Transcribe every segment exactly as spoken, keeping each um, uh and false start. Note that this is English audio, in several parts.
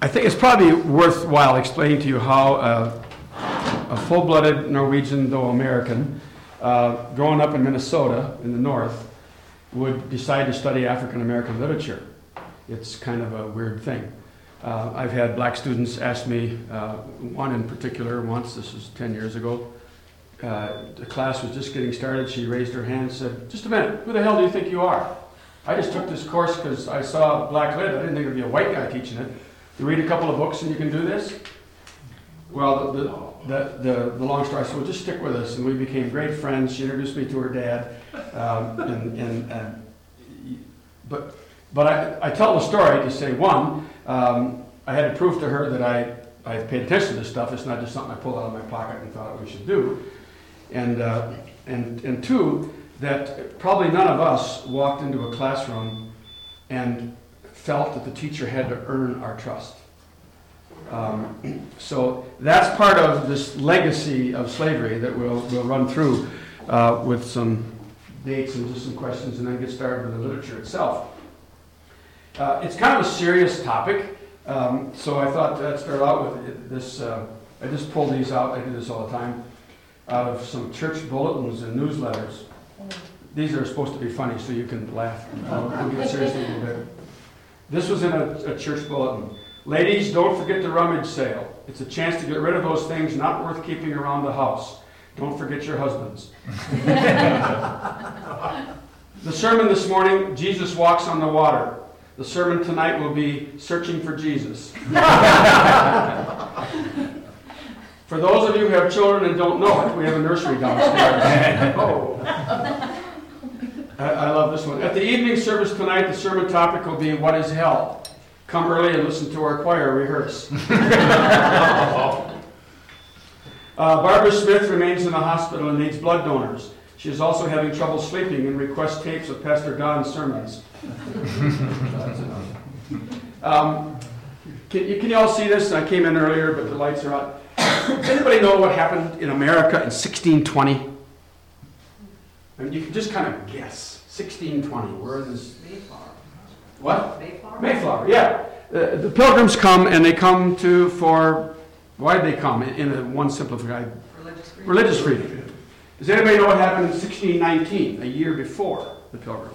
I think it's probably worthwhile explaining to you how uh, a full-blooded Norwegian, though American, uh, growing up in Minnesota in the north, would decide to study African American literature. It's kind of a weird thing. Uh, I've had black students ask me, uh, one in particular once, this was ten years ago, uh, the class was just getting started, she raised her hand and said, just a minute, who the hell do you think you are? I just took this course because I saw black lit, I didn't think it would be a white guy teaching it. You read a couple of books and you can do this? Well, the, the, the, the long story, I said, well, just stick with us, and we became great friends. She introduced me to her dad, um, and, and uh, but, but I, I tell the story to say, one, um, I had to prove to her that I, I paid attention to this stuff. It's not just something I pulled out of my pocket and thought we should do. And, uh, and, and two, that probably none of us walked into a classroom and felt that the teacher had to earn our trust. Um, so that's part of this legacy of slavery that we'll, we'll run through uh, with some dates and just some questions, and then get started with the literature itself. Uh, it's kind of a serious topic, um, so I thought I'd start out with this. Uh, I just pulled these out, I do this all the time, out of some church bulletins and newsletters. These are supposed to be funny, so you can laugh. I'll, I'll get serious a little bit. This was in a, a church bulletin. Ladies, don't forget the rummage sale. It's a chance to get rid of those things not worth keeping around the house. Don't forget your husbands. The sermon this morning, Jesus walks on the water. The sermon tonight will be searching for Jesus. For those of you who have children and don't know it, we have a nursery downstairs. Oh. I love this one. At the evening service tonight, the sermon topic will be, what is hell? Come early and listen to our choir rehearse. uh, Barbara Smith remains in the hospital and needs blood donors. She is also having trouble sleeping and requests tapes of Pastor Don's sermons. um, can, you, can you all see this? I came in earlier, but the lights are on. Does anybody know what happened in America in sixteen twenty? I mean, you can just kind of guess. sixteen twenty, where is Mayflower. What? Mayflower? Mayflower, yeah. Uh, the pilgrims come, and they come to for, why did they come? In, in a one simplified, Religious freedom. religious freedom. Does anybody know what happened in sixteen nineteen, a year before the pilgrims?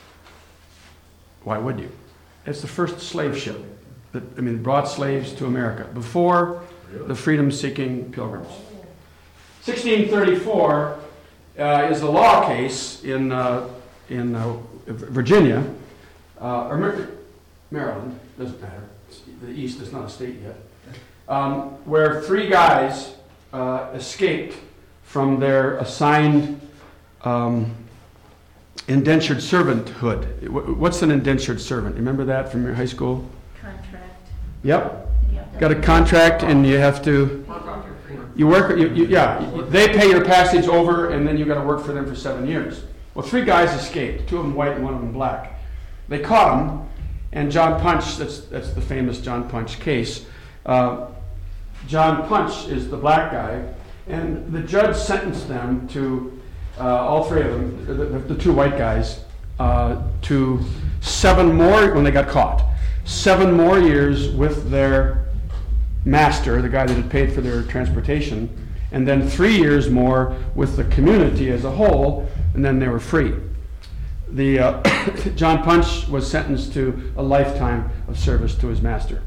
Why would you? It's the first slave ship that, I mean, brought slaves to America, before the freedom-seeking pilgrims. sixteen thirty-four uh, is a law case in, uh, in uh, Virginia, uh, or Mar- Maryland, doesn't matter. The East is not a state yet, um, where three guys uh, escaped from their assigned um, indentured servanthood. What's an indentured servant? Remember that from your high school? Contract. Yep. You Got a contract, and you have to. You work. You, you, yeah. They pay your passage over, and then you got to work for them for seven years. Well, three guys escaped. Two of them white and one of them black. They caught them, and John Punch. That's that's the famous John Punch case. Uh, John Punch is the black guy, and the judge sentenced them to uh, all three of them, the, the, the two white guys, uh, to seven more when they got caught. Seven more years with their master, the guy that had paid for their transportation, and then three years more with the community as a whole, and then they were free. The uh, John Punch was sentenced to a lifetime of service to his master.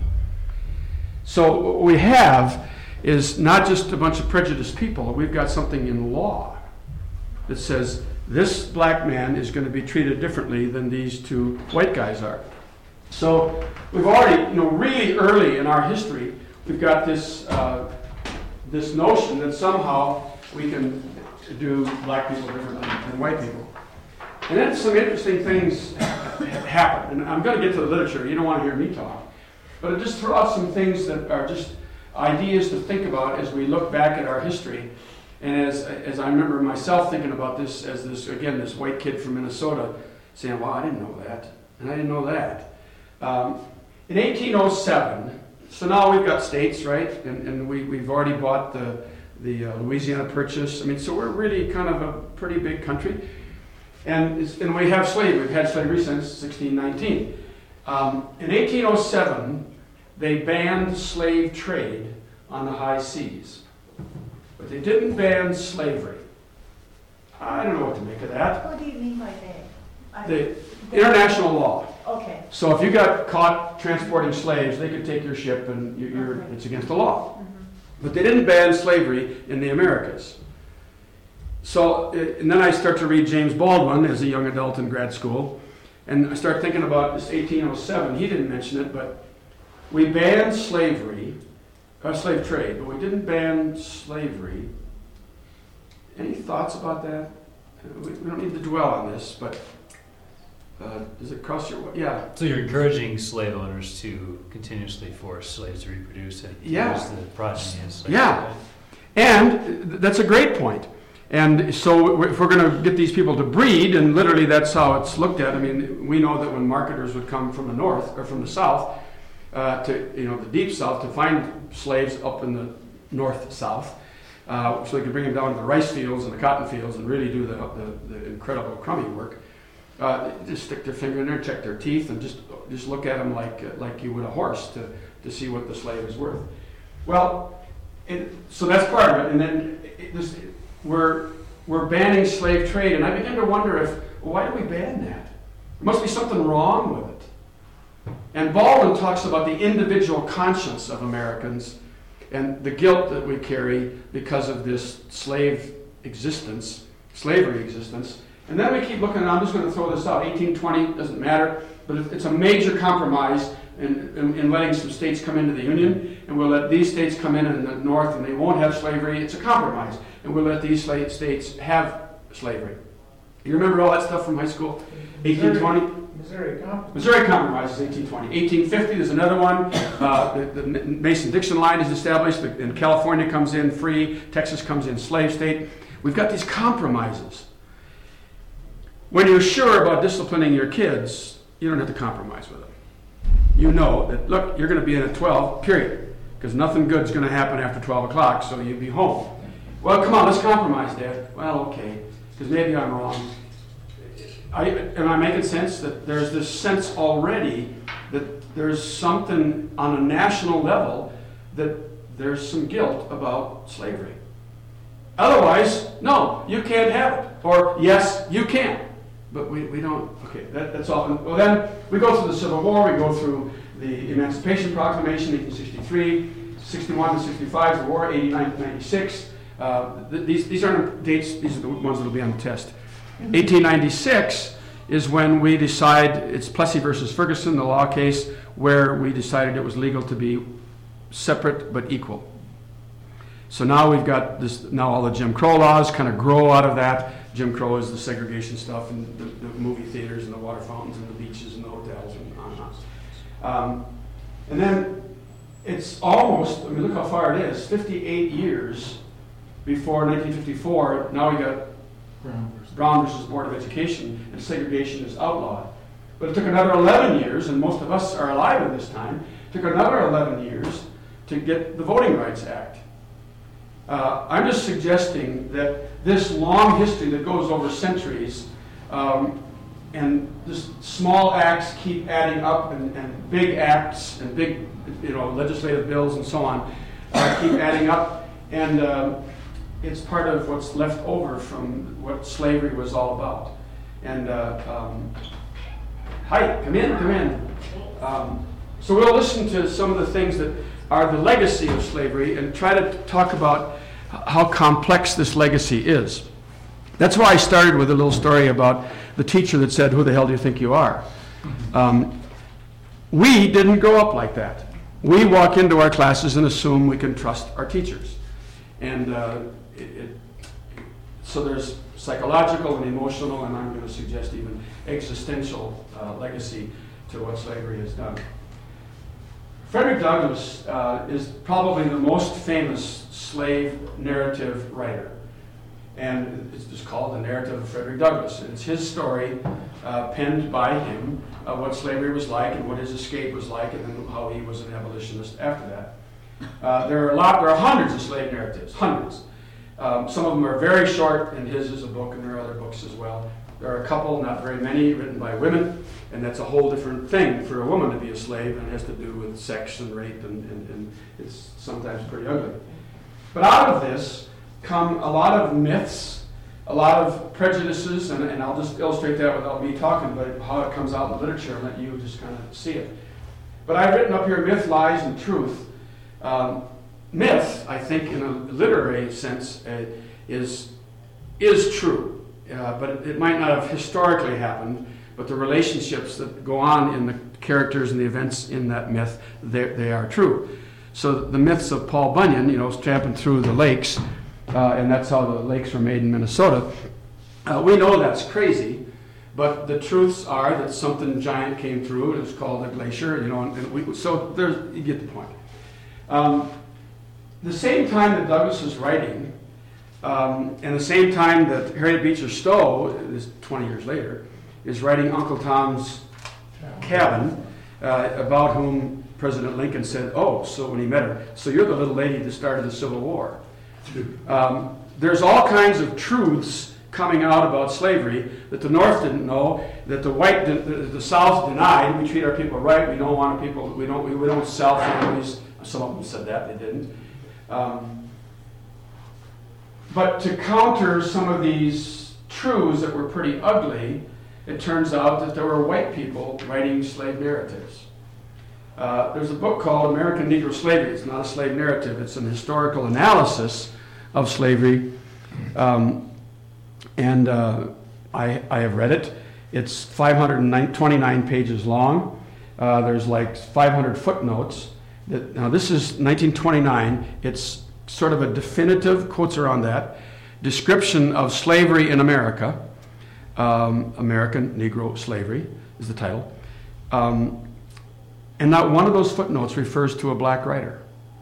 So what we have is not just a bunch of prejudiced people. We've got something in law that says this black man is going to be treated differently than these two white guys are. So we've already, you know, really early in our history, we've got this uh, this notion that somehow we can do black people differently than white people. And then some interesting things happen. And I'm going to get to the literature. You don't want to hear me talk. But I just throw out some things that are just ideas to think about as we look back at our history. And as as I remember myself thinking about this as this, again, this white kid from Minnesota saying, wow, I didn't know that. And I didn't know that. Um, in eighteen oh seven, so now we've got states, right? And, and we, we've already bought the, the uh, Louisiana Purchase. I mean, so we're really kind of a pretty big country. And, it's, and we have slavery. We've had slavery since sixteen nineteen. Um, in eighteen oh seven, they banned slave trade on the high seas. But they didn't ban slavery. I don't know what to make of that. What do you mean by that? The international law. Okay. So if you got caught transporting slaves, they could take your ship and you- you're, Okay. it's against the law. Mhm. But they didn't ban slavery in the Americas. So, uh, and then I start to read James Baldwin as a young adult in grad school, and I start thinking about this eighteen oh seven. He didn't mention it, but we banned slavery, uh, slave trade, but we didn't ban slavery. Any thoughts about that? Uh, We, we don't need to dwell on this, but uh, does it cross your, yeah. So you're encouraging slave owners to continuously force slaves to reproduce and Yeah. use the progeny as slaves. Yeah. And th- that's a great point. And so if we're going to get these people to breed, and literally that's how it's looked at. I mean, we know that when marketers would come from the north or from the south uh, to, you know, the deep south to find slaves up in the north south, uh, so they could bring them down to the rice fields and the cotton fields and really do the, the, the incredible crummy work. Uh, just stick their finger in there, check their teeth, and just just look at them like uh, like you would a horse to to see what the slave is worth. Well, it, so that's part of it, and then it, this, we're we're banning slave trade, and I begin to wonder if well, why do we ban that? There must be something wrong with it. And Baldwin talks about the individual conscience of Americans and the guilt that we carry because of this slave existence, slavery existence. And then we keep looking, and I'm just going to throw this out, eighteen twenty, doesn't matter, but it's a major compromise in, in, in letting some states come into the Union, and we'll let these states come in in the north, and they won't have slavery. It's a compromise, and we'll let these states have slavery. You remember all that stuff from high school? eighteen twenty? Missouri Compromise. Missouri Compromise is eighteen twenty. eighteen fifty, there's another one. Uh, the, the Mason-Dixon line is established, and California comes in free, Texas comes in slave state. We've got these compromises. When you're sure about disciplining your kids, you don't have to compromise with them. You know that, look, you're going to be in at twelve, period, because nothing good's going to happen after twelve o'clock, so you'll be home. Well, come on, let's compromise, Dad. Well, okay, because maybe I'm wrong. I, am I making sense that there's this sense already that there's something on a national level that there's some guilt about slavery? Otherwise, no, you can't have it. Or, yes, you can. But we, we don't, okay, that, that's all. Well, then we go through the Civil War, we go through the Emancipation Proclamation, eighteen sixty-three, sixty-one to sixty-five, the war, eighty-nine to ninety-six. Uh, th- these, these aren't dates, these are the ones that will be on the test. eighteen ninety-six is when we decide, it's Plessy versus Ferguson, the law case, where we decided it was legal to be separate but equal. So now we've got this, now all the Jim Crow laws kind of grow out of that. Jim Crow is the segregation stuff and the, the movie theaters and the water fountains and the beaches and the hotels and on and on. Um, and then it's almost, I mean, look how far it is, fifty-eight years before nineteen fifty-four, now we got Brown versus Brown versus Board of Education, and segregation is outlawed. But it took another eleven years, and most of us are alive at this time, it took another eleven years to get the Voting Rights Act. Uh, I'm just suggesting that this long history that goes over centuries, um, and just small acts keep adding up, and, and big acts and big, you know, legislative bills and so on uh, keep adding up, and uh, it's part of what's left over from what slavery was all about. And uh, um, hi, come in, come in. Um, so we'll listen to some of the things that are the legacy of slavery and try to talk about how complex this legacy is. That's why I started with a little story about the teacher that said, "Who the hell do you think you are?" Um, we didn't grow up like that. We walk into our classes and assume we can trust our teachers. And uh, it, it, so there's psychological and emotional, and I'm going to suggest even existential uh, legacy to what slavery has done. Frederick Douglass uh, is probably the most famous slave narrative writer. And it's just called The Narrative of Frederick Douglass. And it's his story, uh, penned by him, of what slavery was like and what his escape was like, and then how he was an abolitionist after that. Uh, there are a lot, there are hundreds of slave narratives, hundreds. Um, some of them are very short, and his is a book, and there are other books as well. There are a couple, not very many, written by women, and that's a whole different thing for a woman to be a slave, and it has to do with sex and rape, and, and, and it's sometimes pretty ugly. But out of this come a lot of myths, a lot of prejudices, and, and I'll just illustrate that without me talking, but how it comes out in the literature and let you just kind of see it. But I've written up here myth, lies, and truth. Um, myth, I think, in a literary sense, uh, is is true, uh, but it, it might not have historically happened. But the relationships that go on in the characters and the events in that myth, they, they are true. So the myths of Paul Bunyan, you know, tramping through the lakes, uh, and that's how the lakes were made in Minnesota. Uh, we know that's crazy, but the truths are that something giant came through. It was called a glacier, you know, and, and we, so there's, you get the point. Um, the same time that Douglas was writing, um, and the same time that Harriet Beecher Stowe, this twenty years later, is writing Uncle Tom's Cabin, uh, about whom President Lincoln said, oh, so when he met her, so you're the little lady that started the Civil War. Um, there's all kinds of truths coming out about slavery that the North didn't know, that the white, the, the South denied. We treat our people right. We don't want people. We don't. We, we don't sell families. Some of them said that they didn't. Um, but to counter some of these truths that were pretty ugly, it turns out that there were white people writing slave narratives. Uh, there's a book called American Negro Slavery. It's not a slave narrative. It's an historical analysis of slavery. Um, and uh, I, I have read it. It's five hundred twenty-nine pages long. Uh, there's like five hundred footnotes. That, now this is nineteen twenty-nine. It's sort of a definitive, quotes are on that, description of slavery in America. Um, American Negro Slavery is the title. Um, and not one of those footnotes refers to a black writer.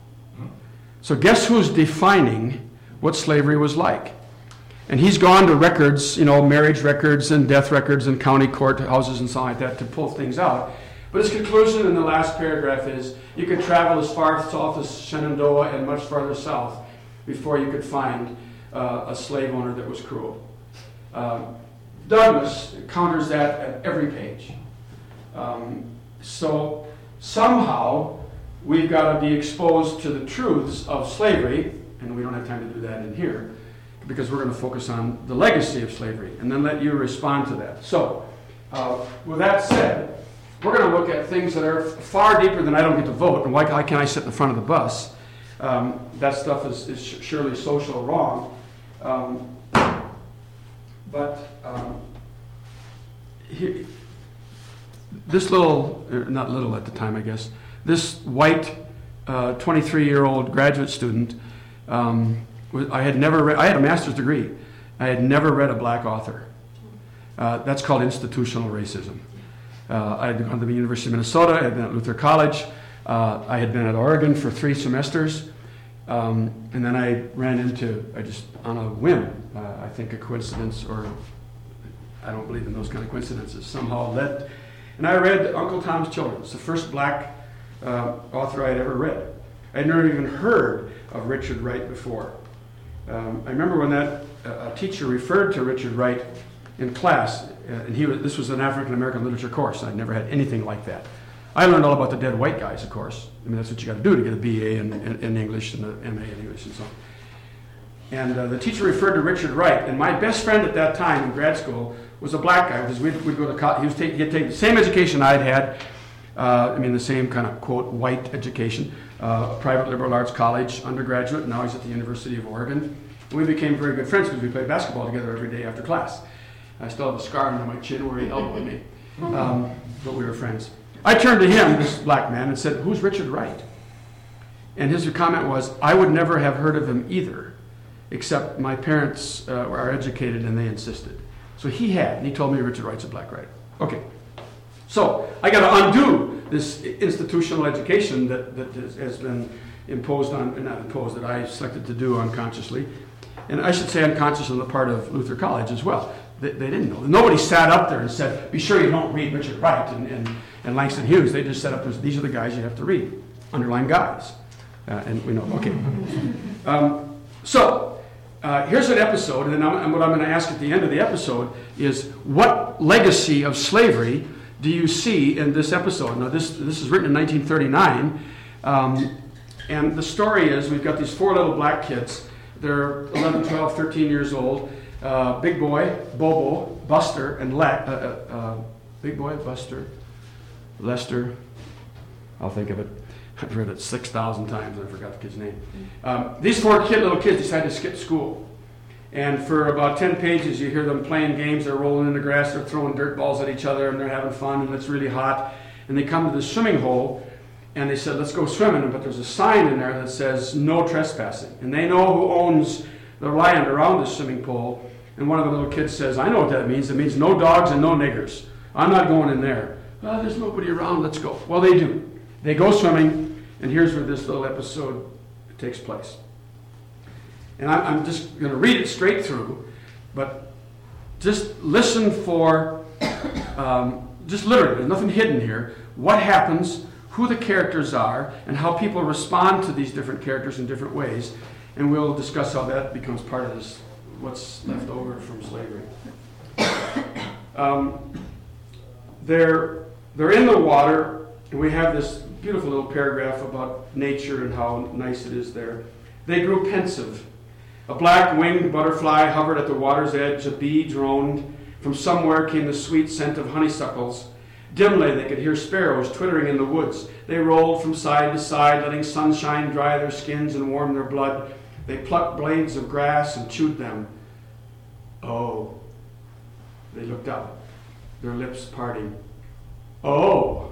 So guess who's defining what slavery was like? And he's gone to records, you know, marriage records and death records and county courthouses and something like that to pull things out. But his conclusion in the last paragraph is you could travel as far south as Shenandoah and much farther south before you could find uh, a slave owner that was cruel. Um, Douglas counters that at every page. Um, so somehow we've got to be exposed to the truths of slavery, and we don't have time to do that in here, because we're going to focus on the legacy of slavery, and then let you respond to that. So, uh, with that said, we're going to look at things that are far deeper than I don't get to vote, and why, why can't I sit in the front of the bus? Um, that stuff is, is surely social wrong. Um, but um, he, this little, er, not little at the time, I guess, this white uh, twenty-three-year-old graduate student, um, I had never read, I had a master's degree. I had never read a black author. Uh, that's called institutional racism. Uh, I had gone to the University of Minnesota. I had been at Luther College. Uh, I had been at Oregon for three semesters. Um, and then I ran into, I just, on a whim, uh, I think a coincidence, or I don't believe in those kind of coincidences, somehow led. And I read Uncle Tom's Children. It's the first black uh, author I had ever read. I had never even heard of Richard Wright before. Um, I remember when that uh, a teacher referred to Richard Wright in class, uh, and he was, this was an African American literature course. I'd never had anything like that. I learned all about the dead white guys, of course. I mean, that's what you got to do to get a B A in, in, in English and an M A in English and so on. And uh, the teacher referred to Richard Wright, and my best friend at that time in grad school was a black guy, because we'd, we'd go to college. He was take, he'd take the same education I'd had. Uh, I mean, the same kind of, quote, white education, uh, a private liberal arts college undergraduate. Now he's at the University of Oregon. And we became very good friends because we played basketball together every day after class. I still have a scar under my chin where he elbowed me, um, but we were friends. I turned to him, this black man, and said, "Who's Richard Wright?" And his comment was, "I would never have heard of him either, except my parents uh, are educated and they insisted." So he had, and he told me Richard Wright's a black writer. Okay. So I got to undo this institutional education that, that has been imposed on, not imposed, that I selected to do unconsciously. And I should say unconscious on the part of Luther College as well. They, they didn't know. Nobody sat up there and said, "Be sure you don't read Richard Wright and, and, and Langston Hughes." They just set up, these are the guys you have to read. Underlined guys. Uh, and we know, okay. Um, so, uh, here's an episode, and then I'm, and what I'm going to ask at the end of the episode is, what legacy of slavery do you see in this episode? Now, this this is written in nineteen thirty-nine, um, and the story is, we've got these four little black kids. They're eleven, twelve, thirteen years old. Uh, Big Boy, Bobo, Buster, and Le- uh, uh, uh, Big Boy, Buster, Lester. I'll think of it. I've read it six thousand times and I forgot the kid's name. Um, these four kid, little kids decided to skip school. And for about ten pages, you hear them playing games. They're rolling in the grass. They're throwing dirt balls at each other, and they're having fun, and it's really hot. And they come to the swimming hole, and they said, let's go swimming. But there's a sign in there that says, no trespassing. And they know who owns the land around the swimming pool. And one of the little kids says, I know what that means. It means no dogs and no niggers. I'm not going in there. Well, there's nobody around. Let's go. Well, they do. They go swimming, and here's where this little episode takes place. And I'm just going to read it straight through, but just listen for, um, just literally, there's nothing hidden here, what happens, who the characters are, and how people respond to these different characters in different ways. And we'll discuss how that becomes part of this, what's left over from slavery. Um, they're, they're in the water, and we have this beautiful little paragraph about nature and how nice it is there. They grew pensive. A black winged butterfly hovered at the water's edge. A bee droned. From somewhere came the sweet scent of honeysuckles. Dimly they could hear sparrows twittering in the woods. They rolled from side to side, letting sunshine dry their skins and warm their blood. They plucked blades of grass and chewed them. Oh. They looked up, their lips parting. Oh.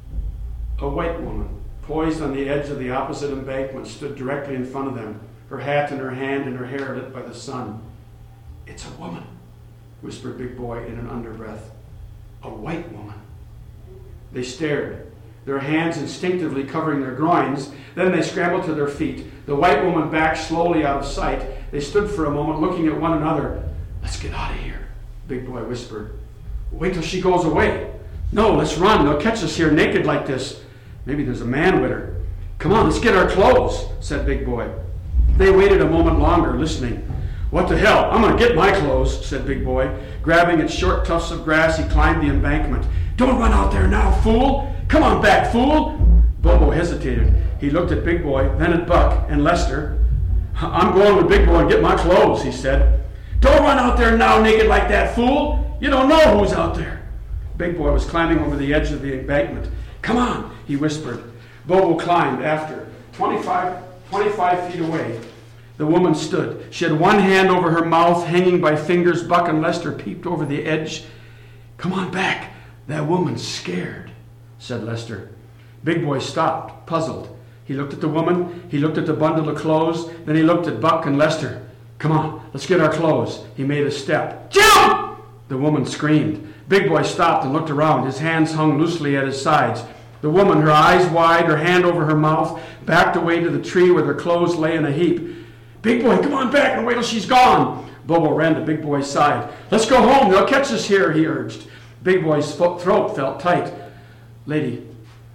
A white woman, poised on the edge of the opposite embankment, stood directly in front of them, her hat in her hand and her hair lit by the sun. It's a woman, whispered Big Boy in an underbreath. A white woman. They stared, their hands instinctively covering their groins. Then they scrambled to their feet. The white woman backed slowly out of sight. They stood for a moment looking at one another. Let's get out of here, Big Boy whispered. Wait till she goes away. No, let's run. They'll catch us here naked like this. Maybe there's a man with her. Come on, let's get our clothes, said Big Boy. They waited a moment longer, listening. What the hell? I'm going to get my clothes, said Big Boy. Grabbing at short tufts of grass, he climbed the embankment. Don't run out there now, fool! Come on back, fool! Bobo hesitated. He looked at Big Boy, then at Buck and Lester. I'm going with Big Boy and get my clothes, he said. Don't run out there now naked like that, fool! You don't know who's out there. Big Boy was climbing over the edge of the embankment. Come on, he whispered. Bobo climbed after. twenty-five, twenty-five feet away, the woman stood. She had one hand over her mouth, hanging by fingers. Buck and Lester peeped over the edge. Come on back. That woman's scared, said Lester. Big Boy stopped, puzzled. He looked at the woman. He looked at the bundle of clothes. Then he looked at Buck and Lester. Come on, let's get our clothes. He made a step. Jump! The woman screamed. Big Boy stopped and looked around. His hands hung loosely at his sides. The woman, her eyes wide, her hand over her mouth, backed away to the tree where their clothes lay in a heap. Big Boy, come on back and wait till she's gone. Bobo ran to Big Boy's side. Let's go home. They'll catch us here, he urged. Big Boy's throat felt tight. Lady,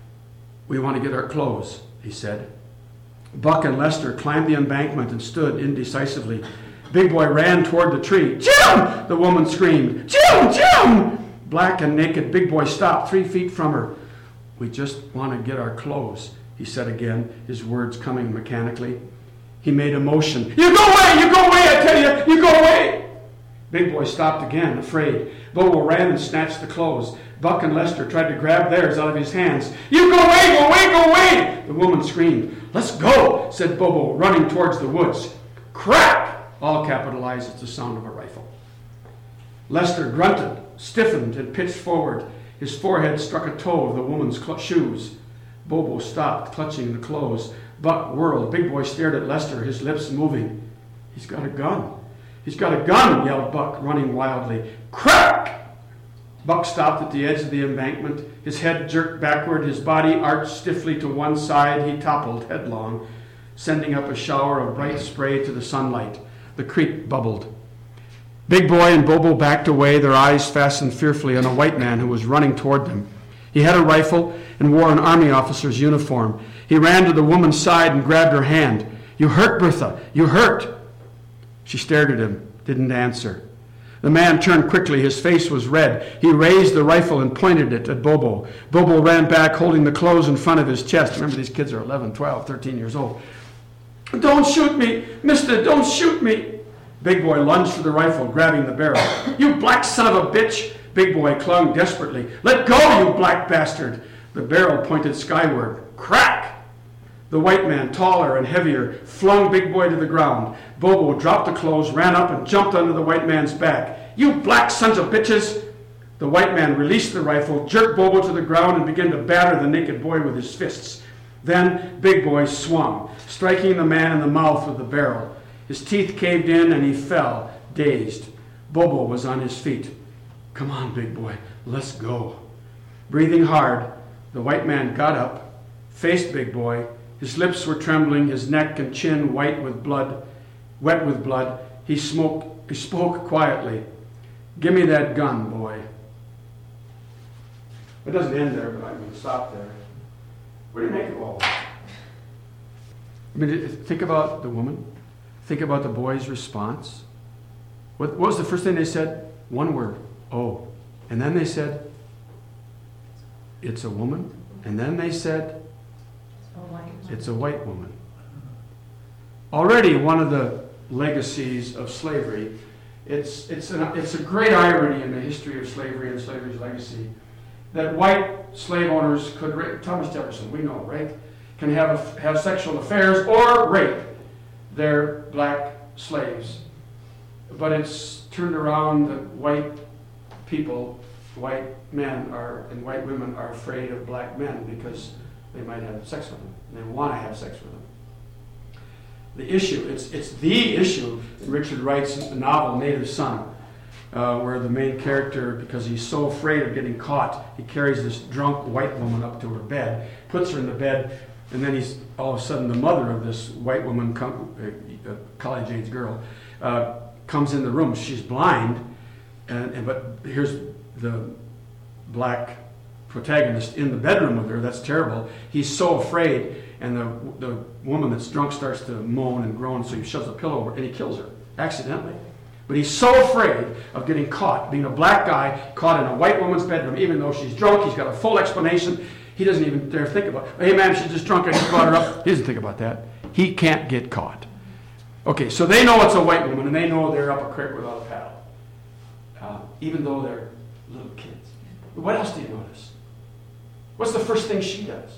we want to get our clothes, he said. Buck and Lester climbed the embankment and stood indecisively. Big Boy ran toward the tree. Jim! The woman screamed. Jim! Jim! Black and naked, Big Boy stopped three feet from her. We just want to get our clothes, he said again, his words coming mechanically. He made a motion. You go away! You go away, I tell you! You go away! Big Boy stopped again, afraid. Bobo ran and snatched the clothes. Buck and Lester tried to grab theirs out of his hands. You go away! Go away! Go away! The woman screamed. Let's go, said Bobo, running towards the woods. Crack! All capitalized as the sound of a rifle. Lester grunted, stiffened, and pitched forward. His forehead struck a toe of the woman's cl- shoes. Bobo stopped, clutching the clothes. Buck whirled. Big Boy stared at Lester, his lips moving. He's got a gun. He's got a gun, yelled Buck, running wildly. Crack! Buck stopped at the edge of the embankment. His head jerked backward, his body arched stiffly to one side. He toppled headlong, sending up a shower of bright spray to the sunlight. The creek bubbled. Big Boy and Bobo backed away, their eyes fastened fearfully on a white man who was running toward them. He had a rifle and wore an army officer's uniform. He ran to the woman's side and grabbed her hand. You hurt, Bertha. You hurt. She stared at him, didn't answer. The man turned quickly. His face was red. He raised the rifle and pointed it at Bobo. Bobo ran back, holding the clothes in front of his chest. Remember, these kids are eleven, twelve, thirteen years old. Don't shoot me, mister, don't shoot me. Big Boy lunged for the rifle, grabbing the barrel. You black son of a bitch! Big Boy clung desperately. Let go, you black bastard! The barrel pointed skyward. Crack! The white man, taller and heavier, flung Big Boy to the ground. Bobo dropped the clothes, ran up, and jumped onto the white man's back. You black sons of bitches! The white man released the rifle, jerked Bobo to the ground, and began to batter the naked boy with his fists. Then Big Boy swung, striking the man in the mouth with the barrel. His teeth caved in, and he fell, dazed. Bobo was on his feet. Come on, Big Boy, let's go. Breathing hard, the white man got up, faced Big Boy. His lips were trembling, his neck and chin white with blood, wet with blood. He, smoked, he spoke quietly. Give me that gun, boy. It doesn't end there, but I'm going to stop there. What do you make of all that? I mean, think about the woman. Think about the boy's response. What, what was the first thing they said? One word. Oh. And then they said, it's a woman. And then they said, it's a white woman. Already one of the legacies of slavery, it's, it's, an, it's a great irony in the history of slavery and slavery's legacy, that white slave owners could rape, Thomas Jefferson, we know, right, can have, have sexual affairs or rape their black slaves. But it's turned around that white people, white men are and white women are afraid of black men because they might have sex with them. And they want to have sex with them. The issue, it's, it's the issue in Richard Wright's novel, Native Son, uh, where the main character, because he's so afraid of getting caught, he carries this drunk white woman up to her bed, puts her in the bed, and then he's all of a sudden the mother of this white woman, a college-age girl, uh, comes in the room. She's blind, and, and but here's the black protagonist in the bedroom with her. That's terrible. He's so afraid, and the the woman that's drunk starts to moan and groan, so he shoves a pillow over, and he kills her accidentally. But he's so afraid of getting caught, being a black guy caught in a white woman's bedroom, even though she's drunk. He's got a full explanation. He doesn't even dare think about it. Hey, ma'am, she's just drunk. I just brought her up. He doesn't think about that. He can't get caught. Okay, so they know it's a white woman, and they know they're up a creek without a paddle, uh, even though they're little kids. But what else do you notice? What's the first thing she does?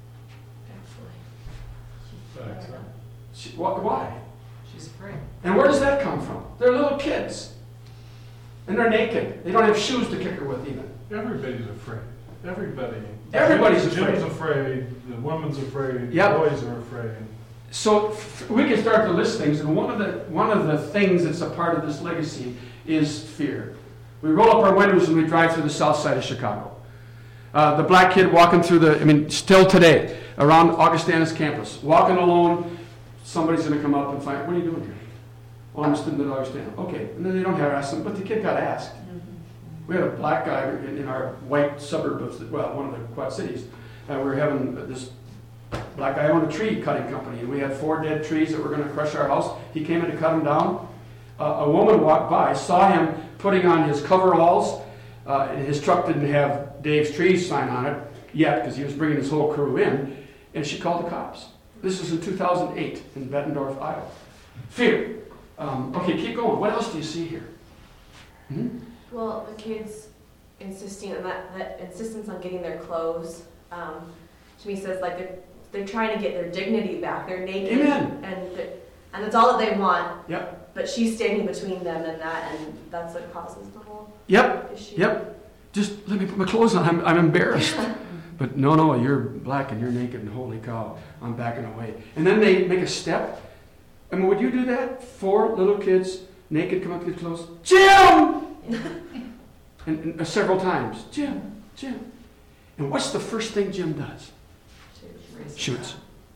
She, wh- why? She's afraid. And where does that come from? They're little kids. And they're naked. They don't have shoes to kick her with even. Everybody's afraid. Everybody. Everybody's Jim's afraid. afraid. The woman's afraid. Yep. The boys are afraid. So f- we can start to list things, and one of the one of the things that's a part of this legacy is fear. We roll up our windows and we drive through the south side of Chicago. Uh, the black kid walking through the, I mean, still today, around Augustana's campus, walking alone, somebody's going to come up and find, what are you doing here? Well, I'm a student at Augustana. Okay, and then they don't harass them, but the kid got asked. We had a black guy in, in our white suburb of, well, one of the Quad Cities, and we were having this black guy owned a tree cutting company, and we had four dead trees that were going to crush our house. He came in to cut them down. Uh, a woman walked by, saw him putting on his coveralls. Uh, and his truck didn't have Dave's Trees sign on it yet because he was bringing his whole crew in, and she called the cops. This was in two thousand eight in Bettendorf, Iowa. Fear. Um, okay, keep going. What else do you see here? Hmm? Well, the kids insisting on that, that insistence on getting their clothes. Um, to me, says like they're they're trying to get their dignity back. They're naked, Amen. and they're- and that's all that they want. Yep. But she's standing between them and that, and that's what causes the whole Yep. issue. Yep. Just let me put my clothes on. I'm, I'm embarrassed. But no, no, you're black and you're naked, and holy cow, I'm backing away. And then they make a step. I mean, would you do that? Four little kids, naked, come up to get close. Jim! and, and uh, several times. Jim, Jim. And what's the first thing Jim does? Shoots.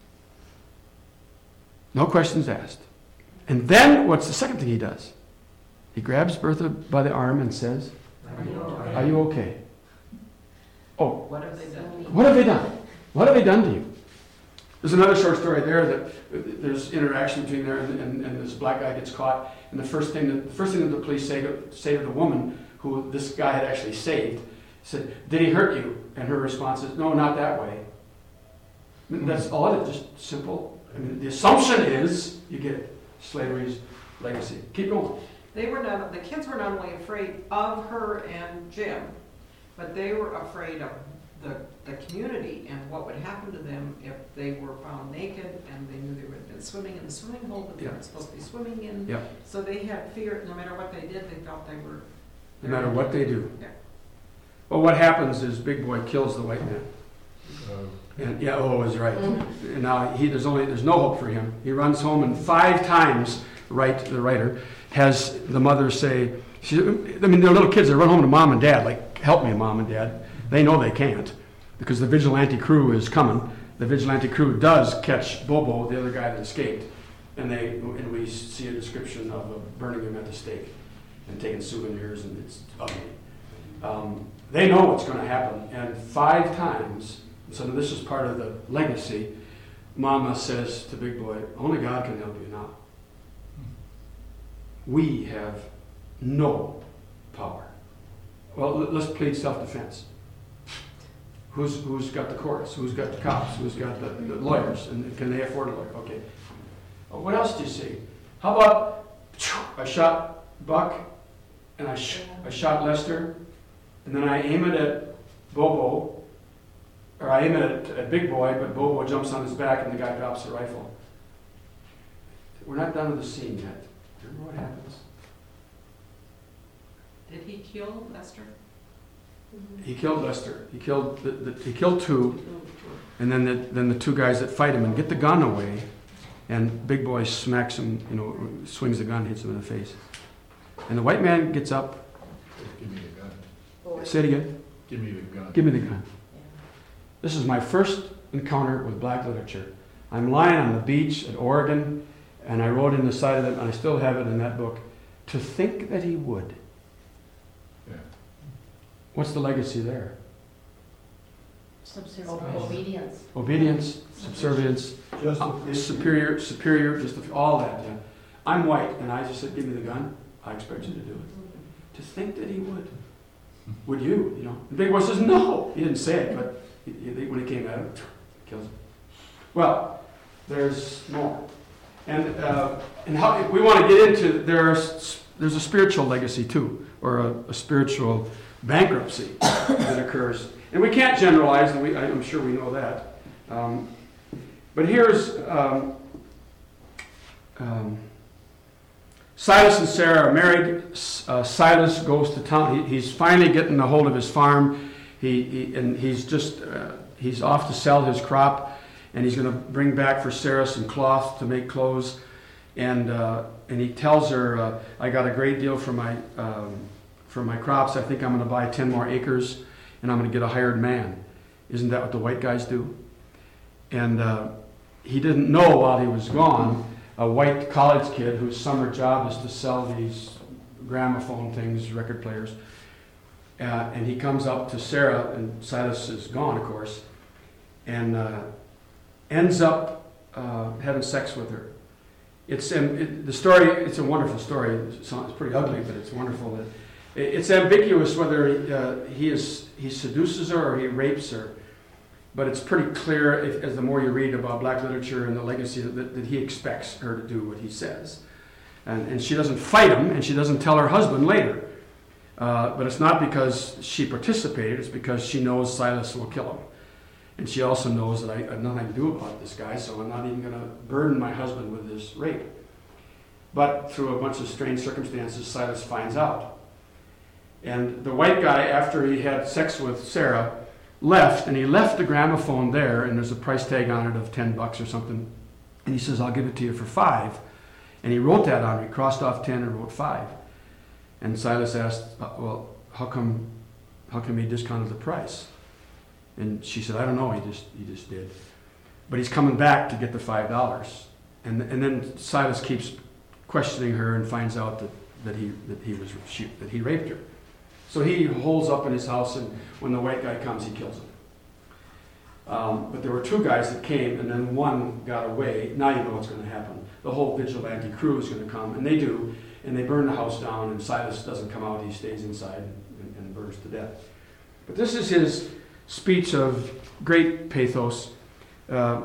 No questions asked. And then what's the second thing he does? He grabs Bertha by the arm and says, Are you okay? are you okay? Oh, What have they done? what have they done? What have they done to you? There's another short story there that there's interaction between there and, and, and this black guy gets caught, and the first thing that the first thing that the police say to say to the woman who this guy had actually saved, said, "Did he hurt you?" And her response is, "No, not that way." I mean, that's all it is, just simple. I mean, the assumption is you get it. Slavery's legacy. Keep going. They were not, the kids were not only afraid of her and Jim, but they were afraid of the, the community and what would happen to them if they were found naked and they knew they would have been swimming in the swimming hole that they Yeah. weren't supposed to be swimming in. Yeah. So they had fear, no matter what they did, they felt they were. No matter what they do. Yeah. Well, what happens is Big Boy kills the white man. Uh, And yeah, oh, is right. Mhm. And now he there's only there's no hope for him. He runs home and five times, right, the writer has the mother say, she, I mean, they're little kids. They run home to mom and dad, like, "Help me, mom and dad." They know they can't because the vigilante crew is coming. The vigilante crew does catch Bobo, the other guy that escaped, and they and we see a description of uh, burning him at the stake and taking souvenirs, and it's ugly. Um, they know what's going to happen, and five times. So this is part of the legacy. Mama says to Big Boy, "Only God can help you now. We have no power." Well, let- let's plead self-defense. Who's who's got the courts? Who's got the cops? Who's got the, the lawyers? And can they afford a lawyer? Okay. Well, what else do you see? How about I shot Buck, and I sh- I shot Lester, and then I aim it at Bobo. Or I aim it at, at Big Boy, but Bobo jumps on his back and the guy drops the rifle. We're not done with the scene yet. Remember what happens? Did he kill Lester? He killed Lester. He killed the, the, he killed two, and then the, then the two guys that fight him and get the gun away, and Big Boy smacks him, you know, swings the gun, hits him in the face, and the white man gets up. Give me the gun. Or- Say it again. Give me the gun. Give me the gun. This is my first encounter with black literature. I'm lying on the beach at Oregon, and I wrote in the side of it, and I still have it in that book, "To think that he would." Yeah. What's the legacy there? Obedience. Obedience, subservience, Just uh, superior, superior, just all that. Yeah. I'm white, and I just said, "Give me the gun." I expect you to do it. To think that he would. Would you? You know. The Big Boy says, "No." He didn't say it, but he, he, when he came at him, kills him. Well, there's more, and uh, and how we want to get into there's there's a spiritual legacy too, or a, a spiritual bankruptcy that occurs, and we can't generalize, and we, I'm sure we know that. Um, but here's um, um, Silas and Sarah are married. Uh, Silas goes to town. He, he's finally getting a hold of his farm. He, he and he's just uh, he's off to sell his crop, and he's going to bring back for Sarah some cloth to make clothes. And uh, and he tells her, uh, "I got a great deal for my um, for my crops. I think I'm going to buy ten more acres, and I'm going to get a hired man." Isn't that what the white guys do? And uh, he didn't know while he was gone, a white college kid whose summer job is to sell these gramophone things, record players. Uh, and he comes up to Sarah, and Silas is gone, of course, and uh, ends up uh, having sex with her. It's um, it, the story. It's a wonderful story. It's, it's pretty ugly, but it's wonderful. It, it's ambiguous whether uh, he is he seduces her or he rapes her, but it's pretty clear if, as the more you read about black literature and the legacy that, that he expects her to do what he says, and and she doesn't fight him, and she doesn't tell her husband later. Uh, but it's not because she participated, it's because she knows Silas will kill him. And she also knows that I, I have nothing to do about this guy, so I'm not even going to burden my husband with this rape. But through a bunch of strange circumstances, Silas finds out. And the white guy, after he had sex with Sarah, left, and he left the gramophone there, and there's a price tag on it of ten bucks or something. And he says, "I'll give it to you for five." And he wrote that on it. He crossed off ten and wrote five. And Silas asked, uh, well, how come how come he discounted the price? And she said, "I don't know, he just he just did." But he's coming back to get the five dollars. And and then Silas keeps questioning her and finds out that, that he that he was she, that he raped her. So he holds up in his house, and when the white guy comes, he kills him. Um, but there were two guys that came, and then one got away. Now you know what's going to happen. The whole vigilante crew is going to come, and they do, and they burn the house down, and Silas doesn't come out. He stays inside and, and burns to death. But this is his speech of great pathos. Uh,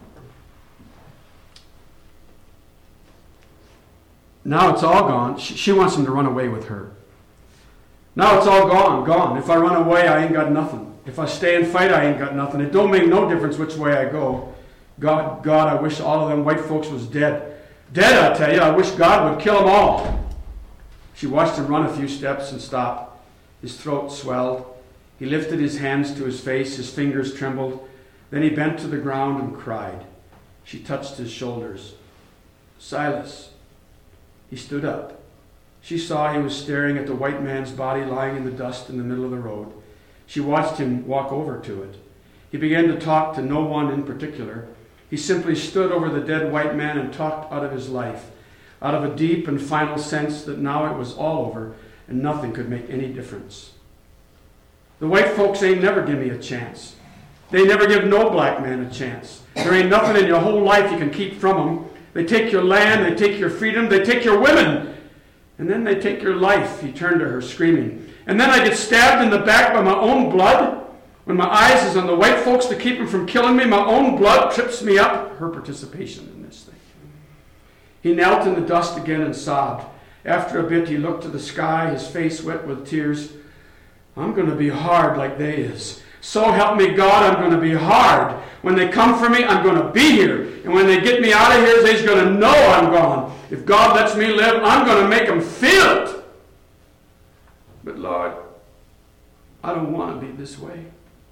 now it's all gone. She, she wants him to run away with her. Now it's all gone, gone. If I run away, I ain't got nothing. If I stay and fight, I ain't got nothing. It don't make no difference which way I go. God, God, I wish all of them white folks was dead. Dead, I tell you. I wish God would kill them all. She watched him run a few steps and stop. His throat swelled. He lifted his hands to his face. His fingers trembled. Then he bent to the ground and cried. She touched his shoulders. Silas. He stood up. She saw he was staring at the white man's body lying in the dust in the middle of the road. She watched him walk over to it. He began to talk to no one in particular. He simply stood over the dead white man and talked out of his life, out of a deep and final sense that now it was all over and nothing could make any difference. The white folks ain't never give me a chance. They never give no black man a chance. There ain't nothing in your whole life you can keep from them. They take your land, they take your freedom, they take your women, and then they take your life. He turned to her, screaming. And then I get stabbed in the back by my own blood? When my eyes is on the white folks to keep them from killing me, my own blood trips me up. Her participation in this thing. He knelt in the dust again and sobbed. After a bit, he looked to the sky, his face wet with tears. I'm going to be hard like they is. So help me God, I'm going to be hard. When they come for me, I'm going to be here. And when they get me out of here, they's going to know I'm gone. If God lets me live, I'm going to make them feel it. But Lord, I don't want to be this way.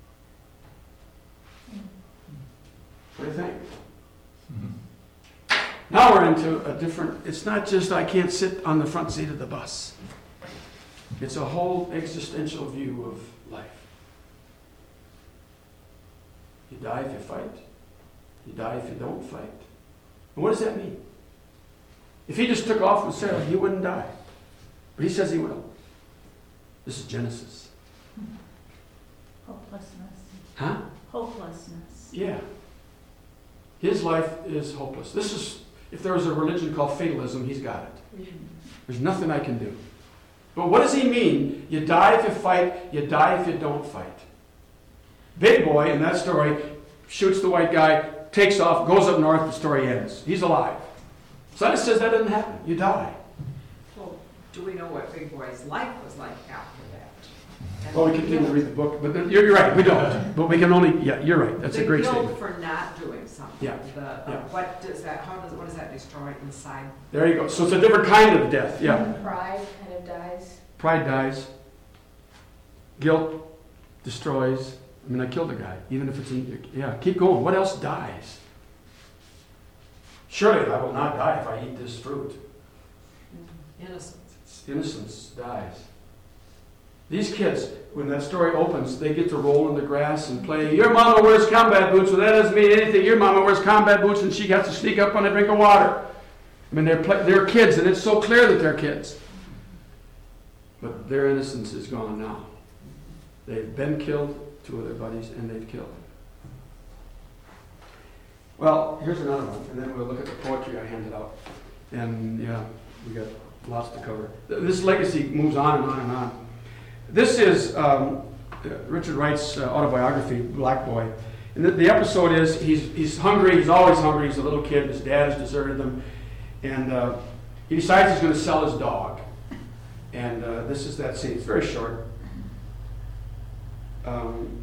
What do you think? Mm-hmm. Now we're into a different, it's not just I can't sit on the front seat of the bus. It's a whole existential view of life. You die if you fight. You die if you don't fight. And what does that mean? If he just took off with Sarah, he wouldn't die. But he says he will. This is Genesis. Hopelessness. Huh? Hopelessness. Yeah. His life is hopeless. This is, if there was a religion called fatalism, he's got it. There's nothing I can do. But what does he mean? You die if you fight, you die if you don't fight. Big boy in that story shoots the white guy, takes off, goes up north, the story ends. He's alive. Silas says that doesn't happen. You die. Well, do we know what Big Boy's life was like after that? And Well, we continue to read the book, but then, you're, you're right, we don't. But we can only, yeah, you're right. That's a great The statement. guilt for not doing something. Yeah, The, uh, yeah. What does that, how does, what does that destroy inside? There you go. So it's a different kind of death, yeah. Pride kind of dies. Pride dies. Guilt destroys. I mean, I killed a guy, even if it's in, yeah, keep going. What else dies? Surely I will not die if I eat this fruit. Innocence. Innocence dies. These kids, when that story opens, they get to roll in the grass and play, your mama wears combat boots, well that doesn't mean anything. Your mama wears combat boots and she got to sneak up on a drink of water. I mean, they're, play, they're kids, and it's so clear that they're kids. But their innocence is gone now. They've been killed, two of their buddies, and they've killed. Well, here's another one, and then we'll look at the poetry I handed out. And yeah, we got lots to cover. This legacy moves on and on and on. This is um, Richard Wright's uh, autobiography, Black Boy. And the, the episode is he's he's hungry. He's always hungry. He's a little kid. His dad has deserted him, and uh, he decides he's going to sell his dog. And uh, this is that scene. It's very short. Um,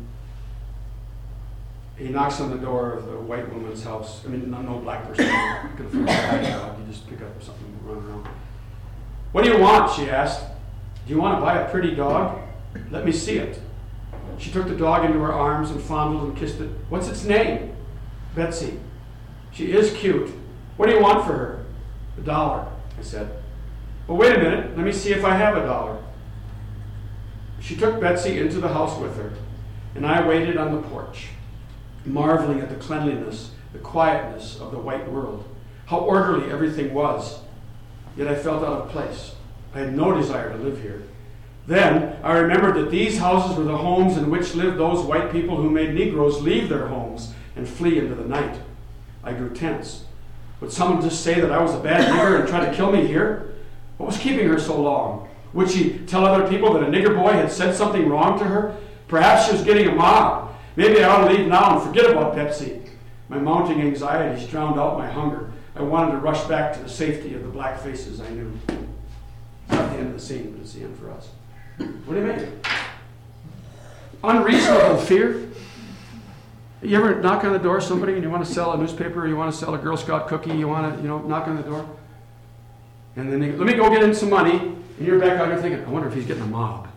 he knocks on the door of the white woman's house. I mean, no, no black person can afford to buy a dog. You just pick up something and run around. What do you want? She asked. Do you want to buy a pretty dog? Let me see it. She took the dog into her arms and fondled and kissed it. What's its name? Betsy. She is cute. What do you want for her? A dollar, I said. Well, wait a minute. Let me see if I have a dollar. She took Betsy into the house with her, and I waited on the porch, marveling at the cleanliness, the quietness of the white world, how orderly everything was. Yet I felt out of place. I had no desire to live here. Then I remembered that these houses were the homes in which lived those white people who made Negroes leave their homes and flee into the night. I grew tense. Would someone just say that I was a bad nigger and try to kill me here? What was keeping her so long? Would she tell other people that a nigger boy had said something wrong to her? Perhaps she was getting a mob. Maybe I ought to leave now and forget about Betsy. My mounting anxieties drowned out my hunger. I wanted to rush back to the safety of the black faces I knew. It's not the end of the scene, but it's the end for us. What do you make? Unreasonable fear? You ever knock on the door of somebody and you want to sell a newspaper, or you want to sell a Girl Scout cookie, you want to, you know, knock on the door? And then they, let me go get in some money, and you're back out there thinking, I wonder if he's getting a mob.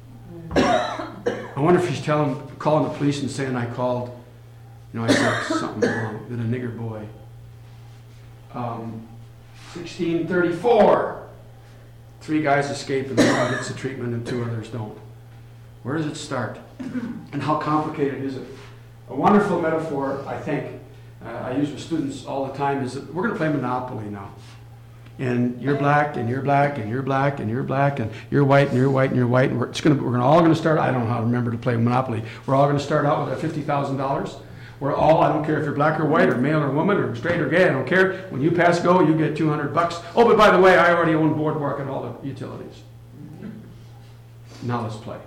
I wonder if he's telling, calling the police and saying I called, you know, I said something wrong, that a nigger boy. Um, sixteen thirty-four. Three guys escape and one gets the treatment and two others don't. Where does it start? And how complicated is it? A wonderful metaphor, I think, uh, I use with students all the time, is that we're going to play Monopoly now. And you're black, and you're black, and you're black, and you're black, and you're white, and you're white, and you're white, and we're, it's gonna, we're gonna, all going to start, I don't know how to remember to play Monopoly. We're all going to start out with a fifty thousand dollars. We're all, I don't care if you're black or white, or male or woman, or straight or gay, I don't care. When you pass go, you get two hundred bucks. Oh, but by the way, I already own Boardwalk and all the utilities. Now let's play.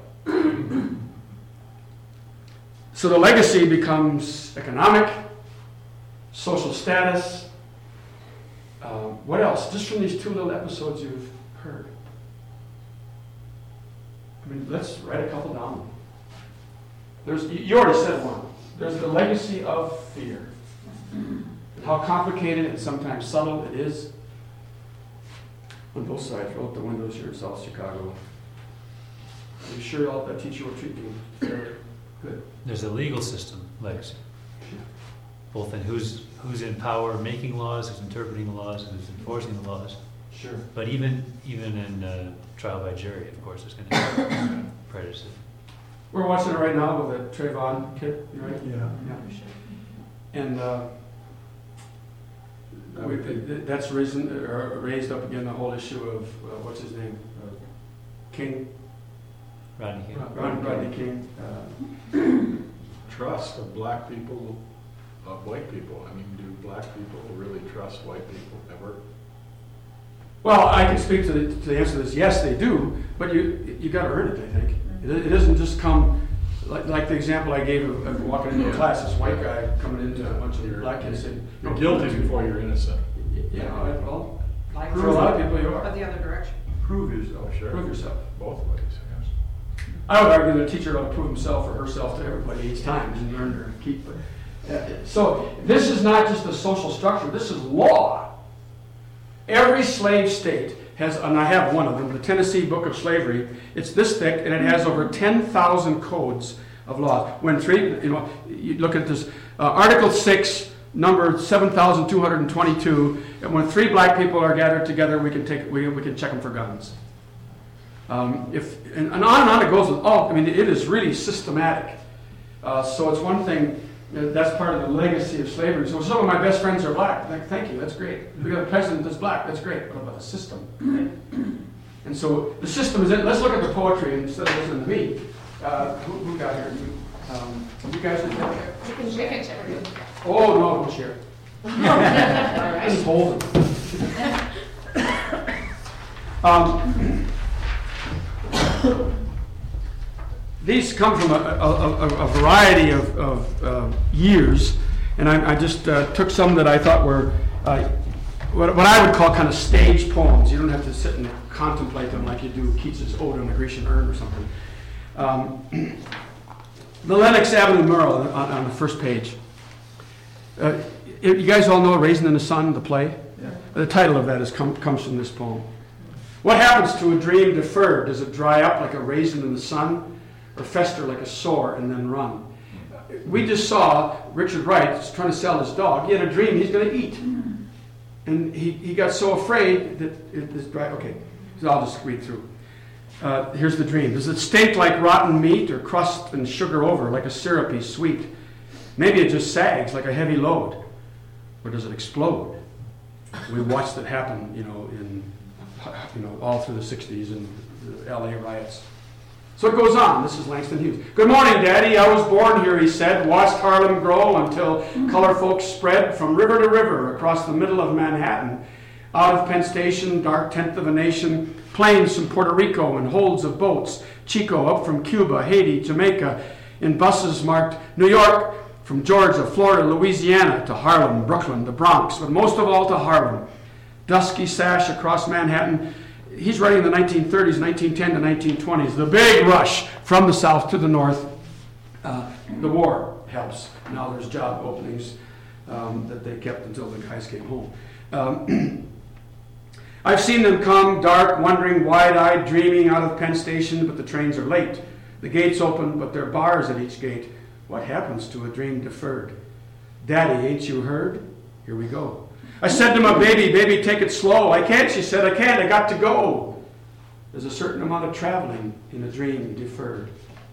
So the legacy becomes economic, social status. Um, what else? Just from these two little episodes you've heard. I mean, let's write a couple down. There's, you already said one. There's the legacy of fear. How complicated and sometimes subtle it is. On both sides, roll up the windows here in South Chicago. Are you sure all that teacher will treat you fair? Good. There's a legal system legacy, both in who's who's in power making laws, who's interpreting the laws, who's enforcing the laws. Sure. But even even in uh, trial by jury, of course, there's going to be prejudice. We're watching it right now with the Trayvon kid, right? Yeah. Yeah. And uh, we, that's risen, or raised up again the whole issue of uh, what's his name, uh, King, Rodney King. Rodney, Rodney King. Uh, Trust of black people, of white people. I mean, do black people really trust white people ever? well, I can speak to the, to the answer to this. Yes, they do, but you you got to earn it. I think it, it doesn't just come like, like the example I gave of, of walking into a class. This white guy coming into a bunch of black kids saying, You're guilty before you're innocent. You know, well, Like for a lot of people, you But are. the other direction. Prove yourself, sure. Prove yourself. Both ways, yes. I would argue that a teacher ought to prove himself or herself to everybody each time and learn to keep it. Uh, so this is not just a social structure, this is law. Every slave state has, and I have one of them, the Tennessee Book of Slavery. It's this thick, and it has over ten thousand codes of laws. When three, you know, you look at this, uh, Article six, number seven thousand two hundred twenty-two, and when three black people are gathered together, we can take, we, we can check them for guns. Um, if and, and on and on it goes with all. I mean, it is really systematic. Uh, so it's one thing. uh, That's part of the legacy of slavery. So some of my best friends are black. Like, thank you. That's great. We got a president that's black. That's great. What about the system? And so the system is in. Let's look at the poetry instead of listening to me. Uh, who, who got here? You, um, you guys did that? You can share. You can share. Oh no, don't share. Just hold them. um, These come from a, a, a, a variety of, of uh, years, and I, I just uh, took some that I thought were uh, what, what I would call kind of stage poems. You don't have to sit and contemplate them like you do Keats's Ode on the Grecian Urn or something. Um, the Lenox Avenue mural on, on the first page. Uh, you guys all know Raisin in the Sun, the play? Yeah. The title of that is come, comes from this poem. What happens to a dream deferred? Does it dry up like a raisin in the sun, or fester like a sore and then run? We just saw Richard Wright trying to sell his dog. He had a dream he's going to eat. And he, he got so afraid that it is dry. Okay, so I'll just read through. Uh, here's the dream. Does it stink like rotten meat, or crust and sugar over like a syrupy sweet? Maybe it just sags like a heavy load. Or does it explode? We watched it happen, you know, in you know all through the sixties and the L A riots. So it goes on. This is Langston Hughes. Good morning, Daddy. I was born here, he said. Watched Harlem grow until color folks spread from river to river across the middle of Manhattan. Out of Penn Station, dark tenth of a nation, planes from Puerto Rico and holds of boats. Chico up from Cuba, Haiti, Jamaica, in buses marked New York, from Georgia, Florida, Louisiana, to Harlem, Brooklyn, the Bronx, but most of all to Harlem. Dusky sash across Manhattan. He's writing the nineteen thirties, nineteen ten to nineteen twenties. The big rush from the south to the north. Uh, the war helps. Now there's job openings um, that they kept until the guys came home. Um, I've seen them come, dark, wondering, wide-eyed, dreaming out of Penn Station, but the trains are late. The gates open, but there are bars at each gate. What happens to a dream deferred? Daddy, ain't you heard? Here we go. I said to my baby, baby, take it slow. I can't, she said, I can't, I got to go. There's a certain amount of traveling in a dream deferred.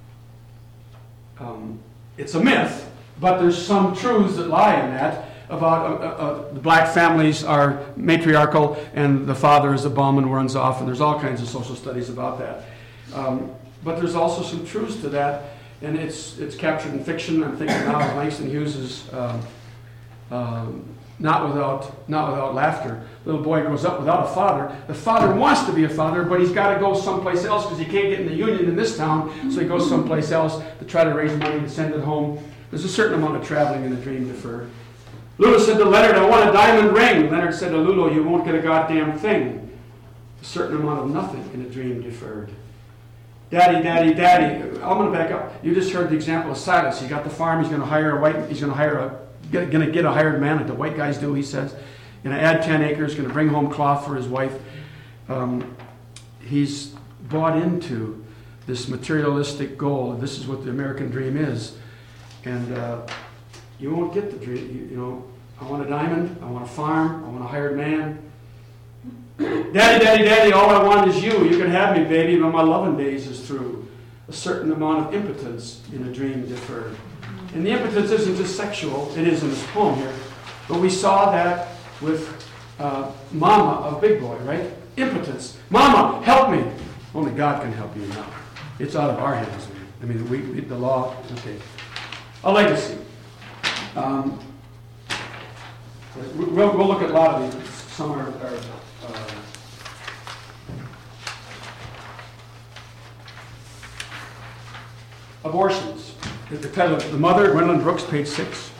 Um, it's a myth, but there's some truths that lie in that. About uh, uh, the black families are matriarchal and the father is a bum and runs off, and there's all kinds of social studies about that. Um, but there's also some truths to that, and it's it's captured in fiction. I'm thinking now of Langston Hughes's um, um, Not Without Not Without Laughter. Little boy grows up without a father. The father wants to be a father, but he's got to go someplace else because he can't get in the union in this town, so he goes someplace else to try to raise money to send it home. There's a certain amount of traveling in a dream deferred. Lulu said to Leonard, I want a diamond ring. Leonard said to Lulu, you won't get a goddamn thing. A certain amount of nothing in a dream deferred. Daddy, daddy, daddy. I'm going to back up. You just heard the example of Silas. He got the farm. He's going to hire a white. He's going to hire a. Going to get a hired man, like the white guys do. He says, going to add ten acres. Going to bring home cloth for his wife. Um, he's bought into this materialistic goal. This is what the American dream is, and. Uh, You won't get the dream. You, you know, I want a diamond. I want a farm. I want a hired man. Daddy, daddy, daddy, all I want is you. You can have me, baby, but my loving days is through. A certain amount of impotence in a dream deferred. And the impotence isn't just sexual. It is in this poem here. But we saw that with uh, Mama of Big Boy, right? Impotence. Mama, help me. Only God can help you now. It's out of our hands. I mean, we, we the law. Okay. A legacy. Um, we'll, we'll look at a lot of these. Some are, are uh, abortions. The, the title of The Mother, Gwendolyn Brooks, page six.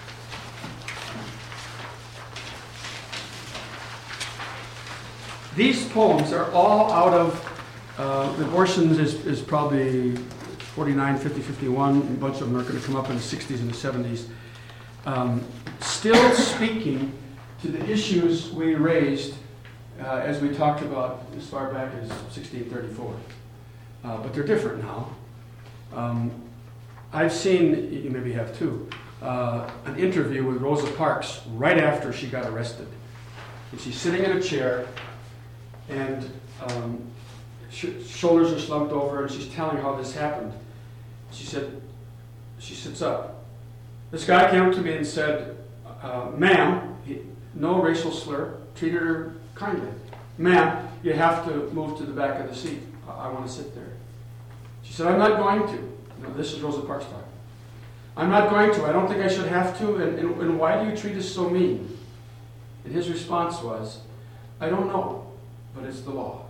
These poems are all out of, uh, the abortions is, is probably forty-nine, fifty, fifty-one. A bunch of them are going to come up in the sixties and the seventies. Um, still speaking to the issues we raised uh, as we talked about as far back as sixteen thirty-four. Uh, but they're different now. Um, I've seen, you maybe have too, uh, an interview with Rosa Parks right after she got arrested. And she's sitting in a chair and um, sh- shoulders are slumped over, and she's telling how this happened. She said, she sits up. This guy came up to me and said, uh, ma'am, he, no racial slur, treated her kindly. Ma'am, you have to move to the back of the seat. I, I want to sit there. She said, I'm not going to. No, this is Rosa Parks talking. I'm not going to. I don't think I should have to. And, and, and why do you treat us so mean? And his response was, I don't know, but it's the law.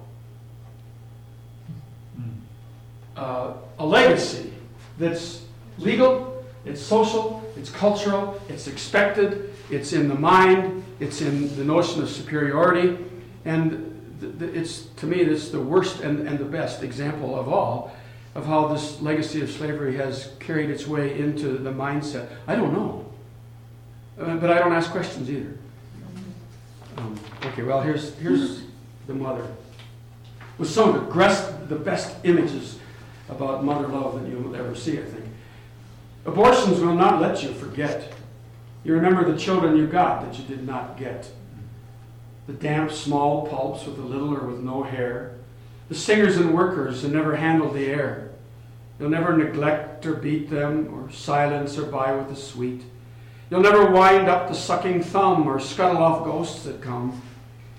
Uh, a legacy that's legal, it's social, it's cultural, it's expected, it's in the mind, it's in the notion of superiority, and th- th- it's, to me, this is the worst and, and the best example of all of how this legacy of slavery has carried its way into the mindset. I don't know, uh, but I don't ask questions either. Um, okay, well, here's here's the mother with some of the, best, the best images about mother love that you'll ever see, I think. Abortions will not let you forget. You remember the children you got that you did not get. The damp, small pulps with a little or with no hair. The singers and workers who never handled the air. You'll never neglect or beat them or silence or buy with the sweet. You'll never wind up the sucking thumb or scuttle off ghosts that come.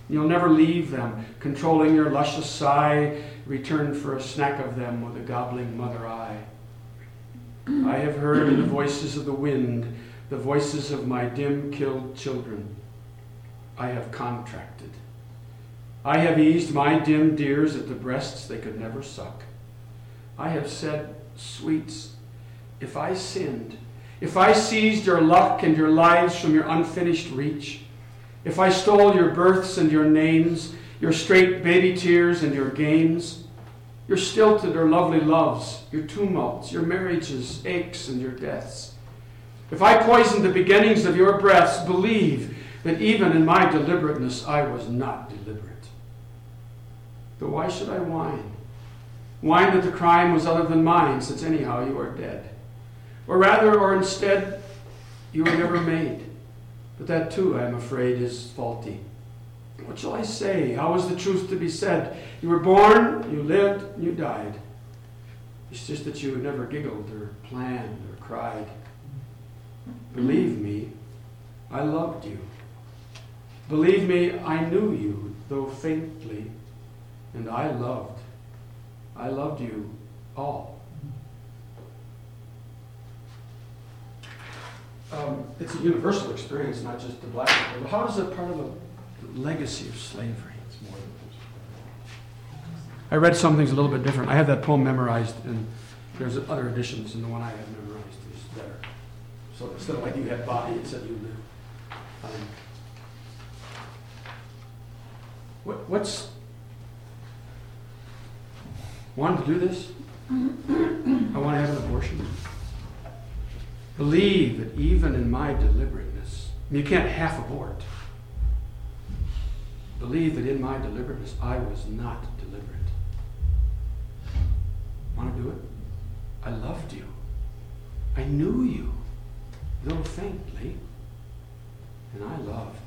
You'll never leave them, controlling your luscious sigh, return for a snack of them with a gobbling mother eye. I have heard in the voices of the wind, the voices of my dim-killed children. I have contracted. I have eased my dim dears at the breasts they could never suck. I have said, sweets, if I sinned, if I seized your luck and your lives from your unfinished reach, if I stole your births and your names, your straight baby tears and your games, your stilted or lovely loves, your tumults, your marriages, aches, and your deaths, if I poisoned the beginnings of your breaths, believe that even in my deliberateness I was not deliberate. But why should I whine? Whine that the crime was other than mine, since anyhow you are dead. Or rather, or instead, you were never made. But that too, I am afraid, is faulty. What shall I say? How is the truth to be said? You were born, you lived, you died. It's just that you never giggled or planned or cried. Believe me, I loved you. Believe me, I knew you, though faintly, and I loved. I loved you all. Um, it's a universal experience, not just the black people. But how is it part of the legacy of slavery? It's more than this. I read some things a little bit different. I have that poem memorized, and there's other editions, and the one I have memorized is better. So instead of like you had body, it said you live. Um, what, what's wanted to do this? I want to have an abortion. Believe that even in my deliberateness, you can't half abort. Believe that in my deliberateness, I was not deliberate. Want to do it? I loved you. I knew you, though faintly, and I loved.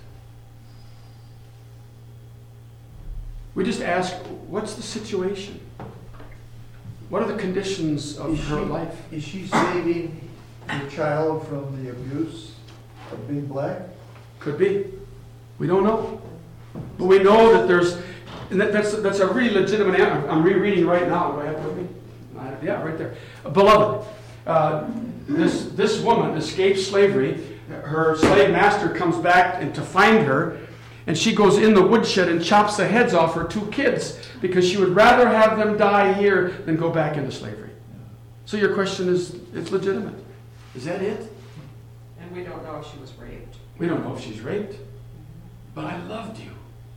We just ask, what's the situation? What are the conditions of Is her she- life? Is she saving the child from the abuse of being black? Could be. We don't know. But we know that there's, and that, that's, that's a really legitimate answer. I'm rereading right now. Do I have it with me? I- Yeah, right there. Beloved, uh, this, this woman escapes slavery. Her slave master comes back and to find her, and she goes in the woodshed and chops the heads off her two kids because she would rather have them die here than go back into slavery. So your question is, it's legitimate. Is that it? And we don't know if she was raped. We don't know if she's raped, but I loved you.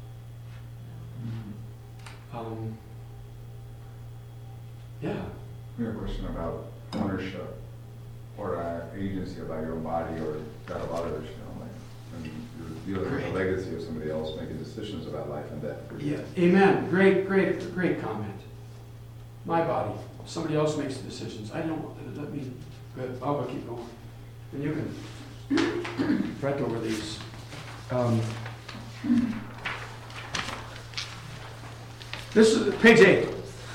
Um, yeah. We have a question about ownership or uh, agency about your own body or that of others, you know, like when you're dealing with the legacy of somebody else making decisions about life and death. for you. Yeah. Amen. Great, great, great comment. My body. Somebody else makes the decisions. I don't. Let me. Good. I'll keep going. And you can fret over these. Um, this is page eight.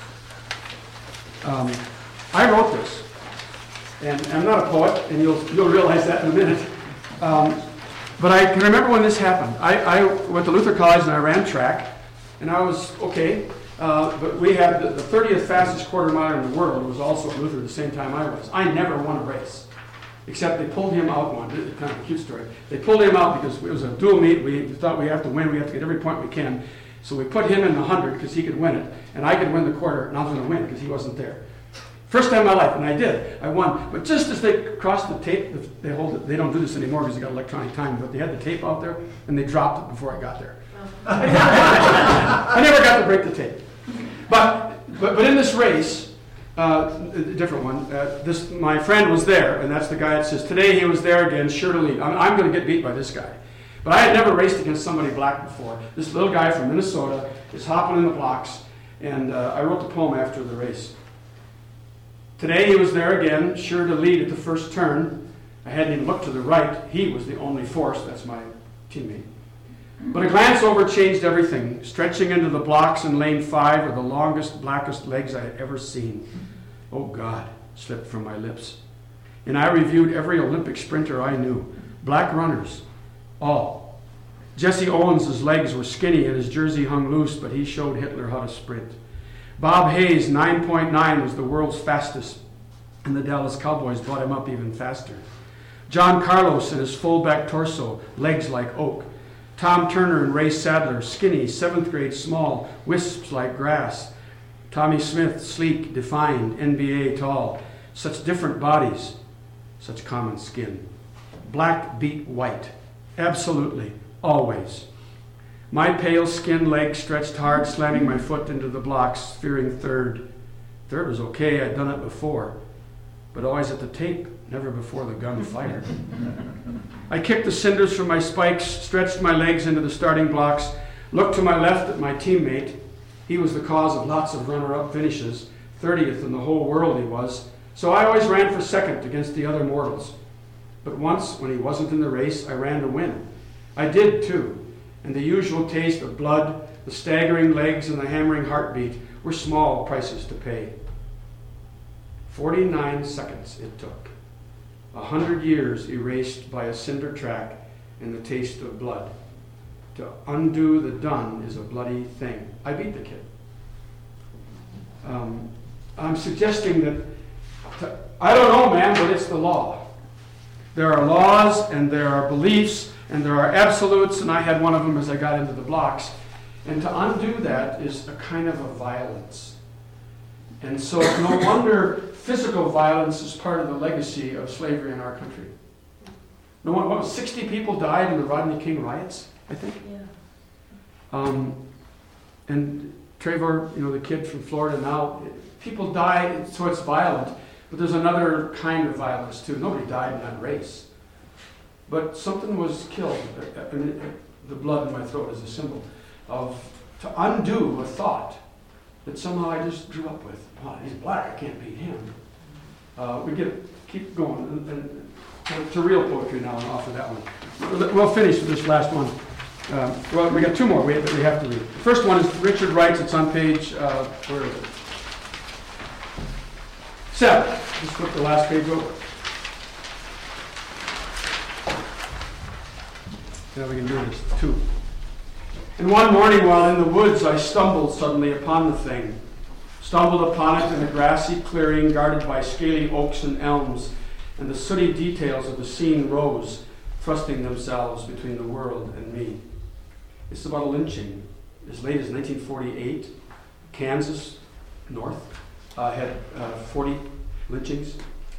Um, I wrote this, and I'm not a poet, and you'll you'll realize that in a minute. Um, but I can remember when this happened. I, I went to Luther College and I ran track, and I was okay. Uh, but we had the, the thirtieth fastest quarter mile in the world was also at Luther at the same time I was. I never won a race, except they pulled him out one. This is kind of a cute story. They pulled him out because it was a dual meet. We thought we have to win. We have to get every point we can. So we put him in the hundred because he could win it, and I could win the quarter, and I was going to win because he wasn't there. First time in my life, and I did. I won. But just as they crossed the tape, they hold it. They don't do this anymore because they got electronic time. But they had the tape out there, and they dropped it before I got there. I never got to break the tape. But but, but in this race, uh, a different one. Uh, this my friend was there, and that's the guy that says today he was there again, sure to lead. I'm, I'm going to get beat by this guy. But I had never raced against somebody black before. This little guy from Minnesota is hopping in the blocks, and uh, I wrote the poem after the race. Today he was there again, sure to lead at the first turn. I hadn't even looked to the right. He was the only force. That's my teammate. But a glance over changed everything. Stretching into the blocks in lane five were the longest, blackest legs I had ever seen. Oh God, slipped from my lips. And I reviewed every Olympic sprinter I knew. Black runners, all. Jesse Owens' legs were skinny and his jersey hung loose, but he showed Hitler how to sprint. Bob Hayes, nine point nine, was the world's fastest, and the Dallas Cowboys brought him up even faster. John Carlos and his fullback torso, legs like oak. Tom Turner and Ray Sadler, skinny, seventh grade small, wisps like grass. Tommy Smith, sleek, defined, N B A tall. Such different bodies, such common skin. Black beat white, absolutely, always. My pale skinned leg stretched hard, slamming my foot into the blocks, fearing third. Third was okay, I'd done it before, but always at the tape, never before the gun fired. I kicked the cinders from my spikes, stretched my legs into the starting blocks, looked to my left at my teammate. He was the cause of lots of runner-up finishes, thirtieth in the whole world he was, so I always ran for second against the other mortals. But once, when he wasn't in the race, I ran to win. I did too, and the usual taste of blood, the staggering legs, and the hammering heartbeat were small prices to pay. Forty-nine seconds it took. A hundred years erased by a cinder track and the taste of blood. To undo the done is a bloody thing. I beat the kid. Um, I'm suggesting that, to, I don't know, man, but it's the law. There are laws and there are beliefs and there are absolutes, and I had one of them as I got into the blocks. And to undo that is a kind of a violence. And so no wonder physical violence is part of the legacy of slavery in our country. No one, what was sixty people died in the Rodney King riots, I think? Yeah. Um, and Trevor, you know, the kid from Florida now, people die, so it's violent. But there's another kind of violence too. Nobody died in that race. But something was killed. The blood in my throat is a symbol of, to undo a thought that somehow I just grew up with. Oh, he's black, I can't beat him. Uh, we get keep going. And, and to, to real poetry now and offer that one. We'll finish with this last one. Um, well, we got two more we have, we have to read. The first one is Richard Wright's. It's on page, uh, where is it? Seven. Just flip the last page over. Now we can do this. Two. And one morning while in the woods, I stumbled suddenly upon the thing. Stumbled upon it in a grassy clearing guarded by scaly oaks and elms, and the sooty details of the scene rose, thrusting themselves between the world and me. It's about a lynching. As late as nineteen forty-eight, Kansas, north, uh, had uh, forty lynchings.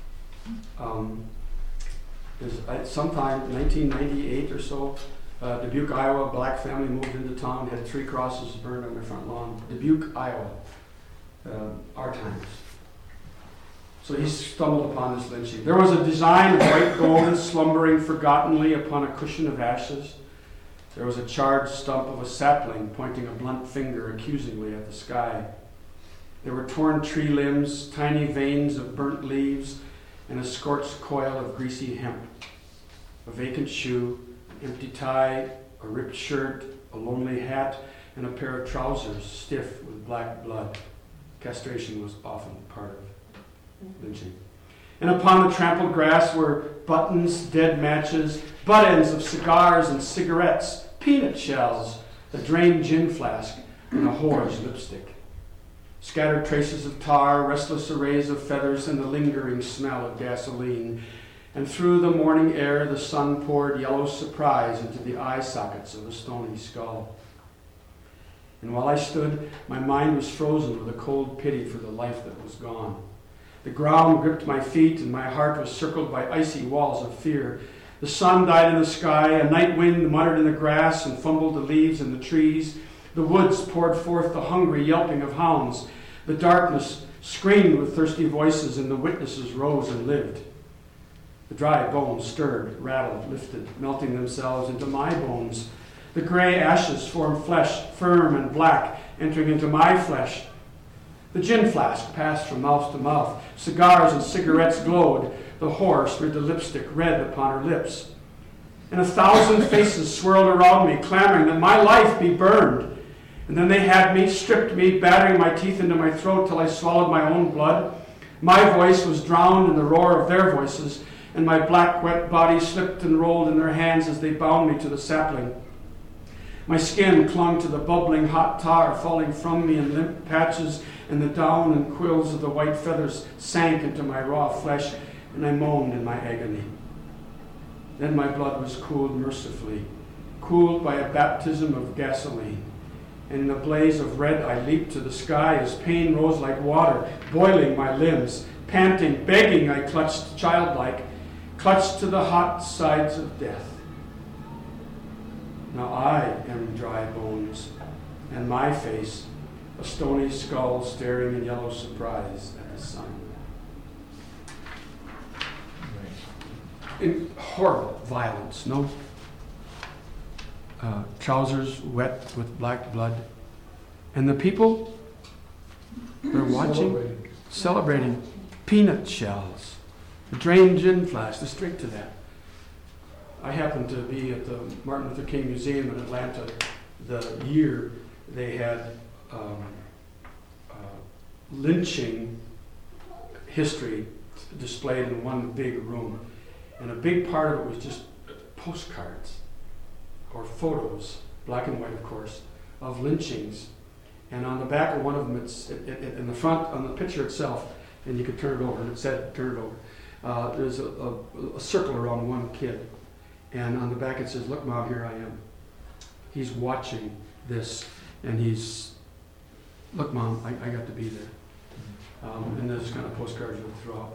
Um, at sometime in nineteen ninety-eight or so, uh, Dubuque, Iowa, a black family moved into town, had three crosses burned on their front lawn. Dubuque, Iowa, uh, our times. So he stumbled upon this lynching. There was a design of white gold slumbering forgottenly upon a cushion of ashes. There was a charred stump of a sapling pointing a blunt finger accusingly at the sky. There were torn tree limbs, tiny veins of burnt leaves, and a scorched coil of greasy hemp. A vacant shoe, an empty tie, a ripped shirt, a lonely hat, and a pair of trousers stiff with black blood. Castration was often part of lynching. And upon the trampled grass were buttons, dead matches, butt ends of cigars and cigarettes, peanut shells, a drained gin flask, and a whore's lipstick. Scattered traces of tar, restless arrays of feathers, and the lingering smell of gasoline. And through the morning air, the sun poured yellow surprise into the eye sockets of a stony skull. And while I stood, my mind was frozen with a cold pity for the life that was gone. The ground gripped my feet, and my heart was circled by icy walls of fear. The sun died in the sky, a night wind muttered in the grass and fumbled the leaves in the trees. The woods poured forth the hungry yelping of hounds. The darkness screamed with thirsty voices, and the witnesses rose and lived. The dry bones stirred, rattled, lifted, melting themselves into my bones. The gray ashes formed flesh, firm and black, entering into my flesh. The gin flask passed from mouth to mouth. Cigars and cigarettes glowed. The whore smeared the lipstick red upon her lips. And a thousand faces swirled around me, clamoring that my life be burned. And then they had me, stripped me, battering my teeth into my throat till I swallowed my own blood. My voice was drowned in the roar of their voices, and my black, wet body slipped and rolled in their hands as they bound me to the sapling. My skin clung to the bubbling hot tar falling from me in limp patches, and the down and quills of the white feathers sank into my raw flesh, and I moaned in my agony. Then my blood was cooled mercifully, cooled by a baptism of gasoline. And in a blaze of red I leaped to the sky as pain rose like water, boiling my limbs. Panting, begging, I clutched childlike, clutched to the hot sides of death. Now I am dry bones, and my face, a stony skull staring in yellow surprise at the sun. In horrible violence, no uh, trousers wet with black blood. And the people, they're watching, celebrating, celebrating peanut shells, a drained gin flask, let's drink to that. I happened to be at the Martin Luther King Museum in Atlanta the year they had um, uh, lynching history displayed in one big room. And a big part of it was just postcards or photos, black and white of course, of lynchings. And on the back of one of them, it's it, it, in the front, on the picture itself, and you could turn it over, and it said, turn it over. Uh, there's a, a, a circle around one kid. And on the back it says, look, Mom, here I am. He's watching this, and he's, look, Mom, I, I got to be there. Um, and there's kind of postcards you would throw out.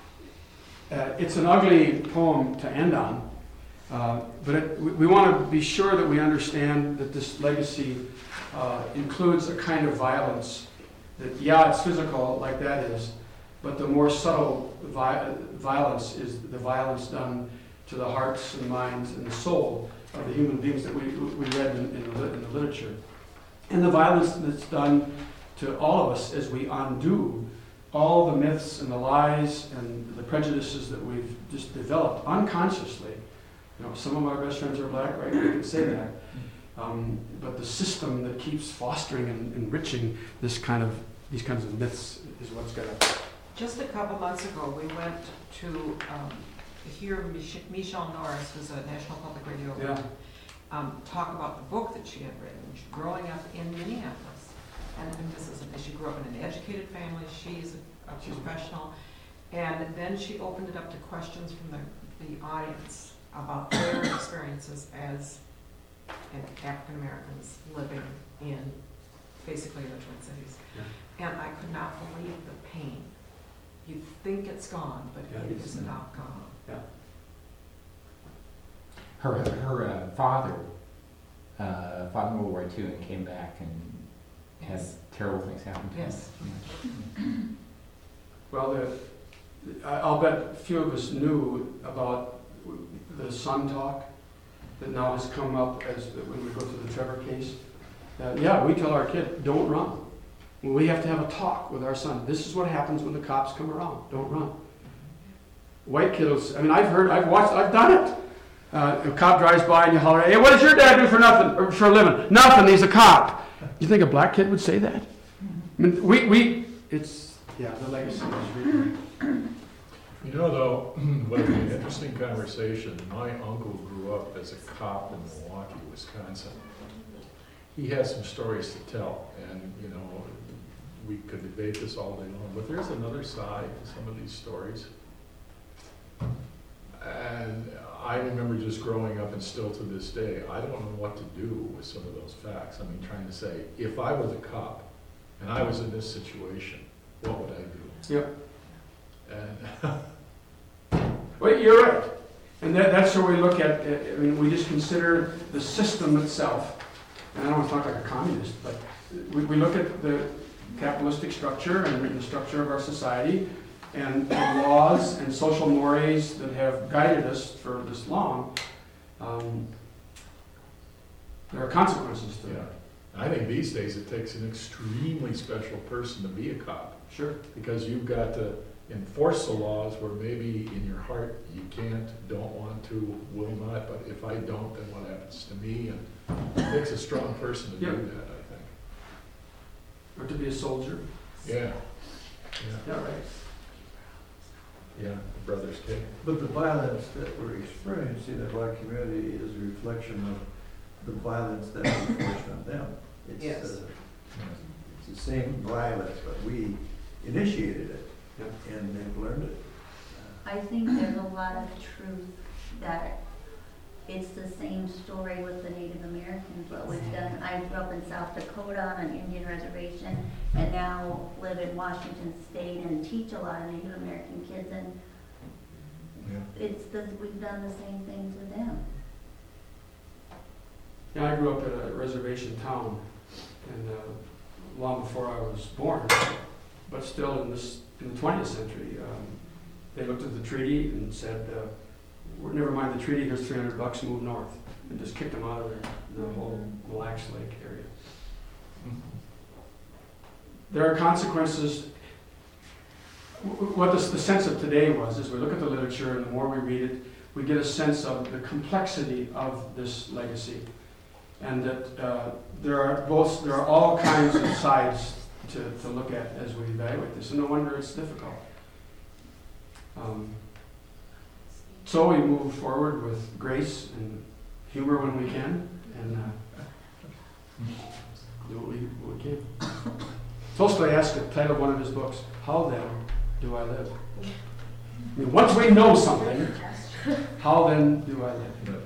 Uh, it's an ugly poem to end on, uh, but it, we, we want to be sure that we understand that this legacy uh, includes a kind of violence that, yeah, it's physical, like that is, but the more subtle vi- violence is the violence done to the hearts and minds and the soul of the human beings that we, we read in, in, the, in the literature. And the violence that's done to all of us as we undo all the myths and the lies and the prejudices that we've just developed unconsciously. You know, some of our best friends are black, right? We can say that. Um, but the system that keeps fostering and enriching this kind of these kinds of myths is what's got to. Just a couple months ago, we went to um, hear Mich- Michelle Norris, who's a National Public Radio, Yeah. um, talk about the book that she had written, growing up in Minneapolis. And, and this is, she grew up in an educated family, she's a, a professional, and then she opened it up to questions from the, the audience about their experiences as African Americans living in basically the Twin Cities. Yeah. And I could not believe the pain. You think it's gone, but yeah, it is not gone. Yeah. Her her uh, father uh, fought in World War Two and came back and had terrible things happen to yes. him. Well, the, I'll bet few of us knew about the son talk that now has come up as when we go through the Trevor case. Uh, yeah, we tell our kid, don't run. We have to have a talk with our son. This is what happens when the cops come around. Don't run. White kiddos, I mean, I've heard, I've watched, I've done it. Uh, a cop drives by and you holler, hey, what does your dad do for nothing, or for a living? Nothing, he's a cop. You think a black kid would say that? I mean, we, we, it's, yeah, the legacy is really. You know, though, what an interesting conversation. My uncle grew up as a cop in Milwaukee, Wisconsin. He has some stories to tell, and, you know, we could debate this all day long, but there's another side to some of these stories. And I remember just growing up, and still to this day, I don't know what to do with some of those facts. I mean, trying to say, if I was a cop, and I was in this situation, what would I do? Yep. And well, you're right. And that, that's where we look at, I mean, we just consider the system itself. And I don't want to talk like a communist, but we, we look at the capitalistic structure and the structure of our society and the laws and social mores that have guided us for this long. Um, there are consequences to yeah. that. I think these days it takes an extremely special person to be a cop. Sure. Because you've got to enforce the laws where maybe in your heart you can't, don't want to, will not, but if I don't, then what happens to me? And it takes a strong person to yeah. do that, I think. Or to be a soldier. Yeah. Yeah, Yeah, right. yeah, the brother's kid. But the violence that we're experiencing in the black community is a reflection the violence that we forced on them. It's, Yes. uh, It's the same violence, but we initiated it, and they've learned it. I think there's a lot of truth that it's the same story with the Native Americans, what we've done. I grew up in South Dakota on an Indian reservation, and now live in Washington State and teach a lot of Native American kids, and it's the, we've done the same thing to them. Yeah, I grew up in a reservation town, and uh, long before I was born, but still in this in the twentieth century, um, they looked at the treaty and said, uh, well, "Never mind the treaty. Here's three hundred bucks. Move north," and just kicked them out of there, the whole Mille Lacs Lake area. There are consequences. W- What this, the sense of today was is we look at the literature, and the more we read it, we get a sense of the complexity of this legacy. And that uh, there are both there are all kinds of sides to, to look at as we evaluate this, and no wonder it's difficult. Um, so we move forward with grace and humor when we can, and uh, do what we, what we can. Tolstoy asked the title of one of his books, "How then do I live?" I mean, once we know something, how then do I live?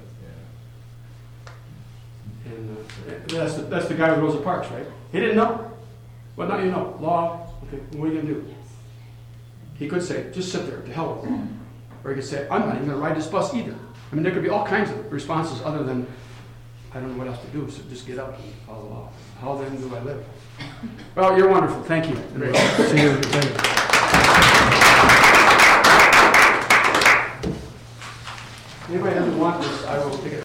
And uh, that's, the, that's the guy with Rosa Parks, right? He didn't know. Well, now you know. Law, okay, what are you going to do? He could say, just sit there, to hell with the law. Or he could say, I'm not even going to ride this bus either. I mean, there could be all kinds of responses other than, I don't know what else to do, so just get up and follow the law. How then do I live? Well, you're wonderful. Thank you. And we'll see you later. Anybody doesn't want this, I will take it.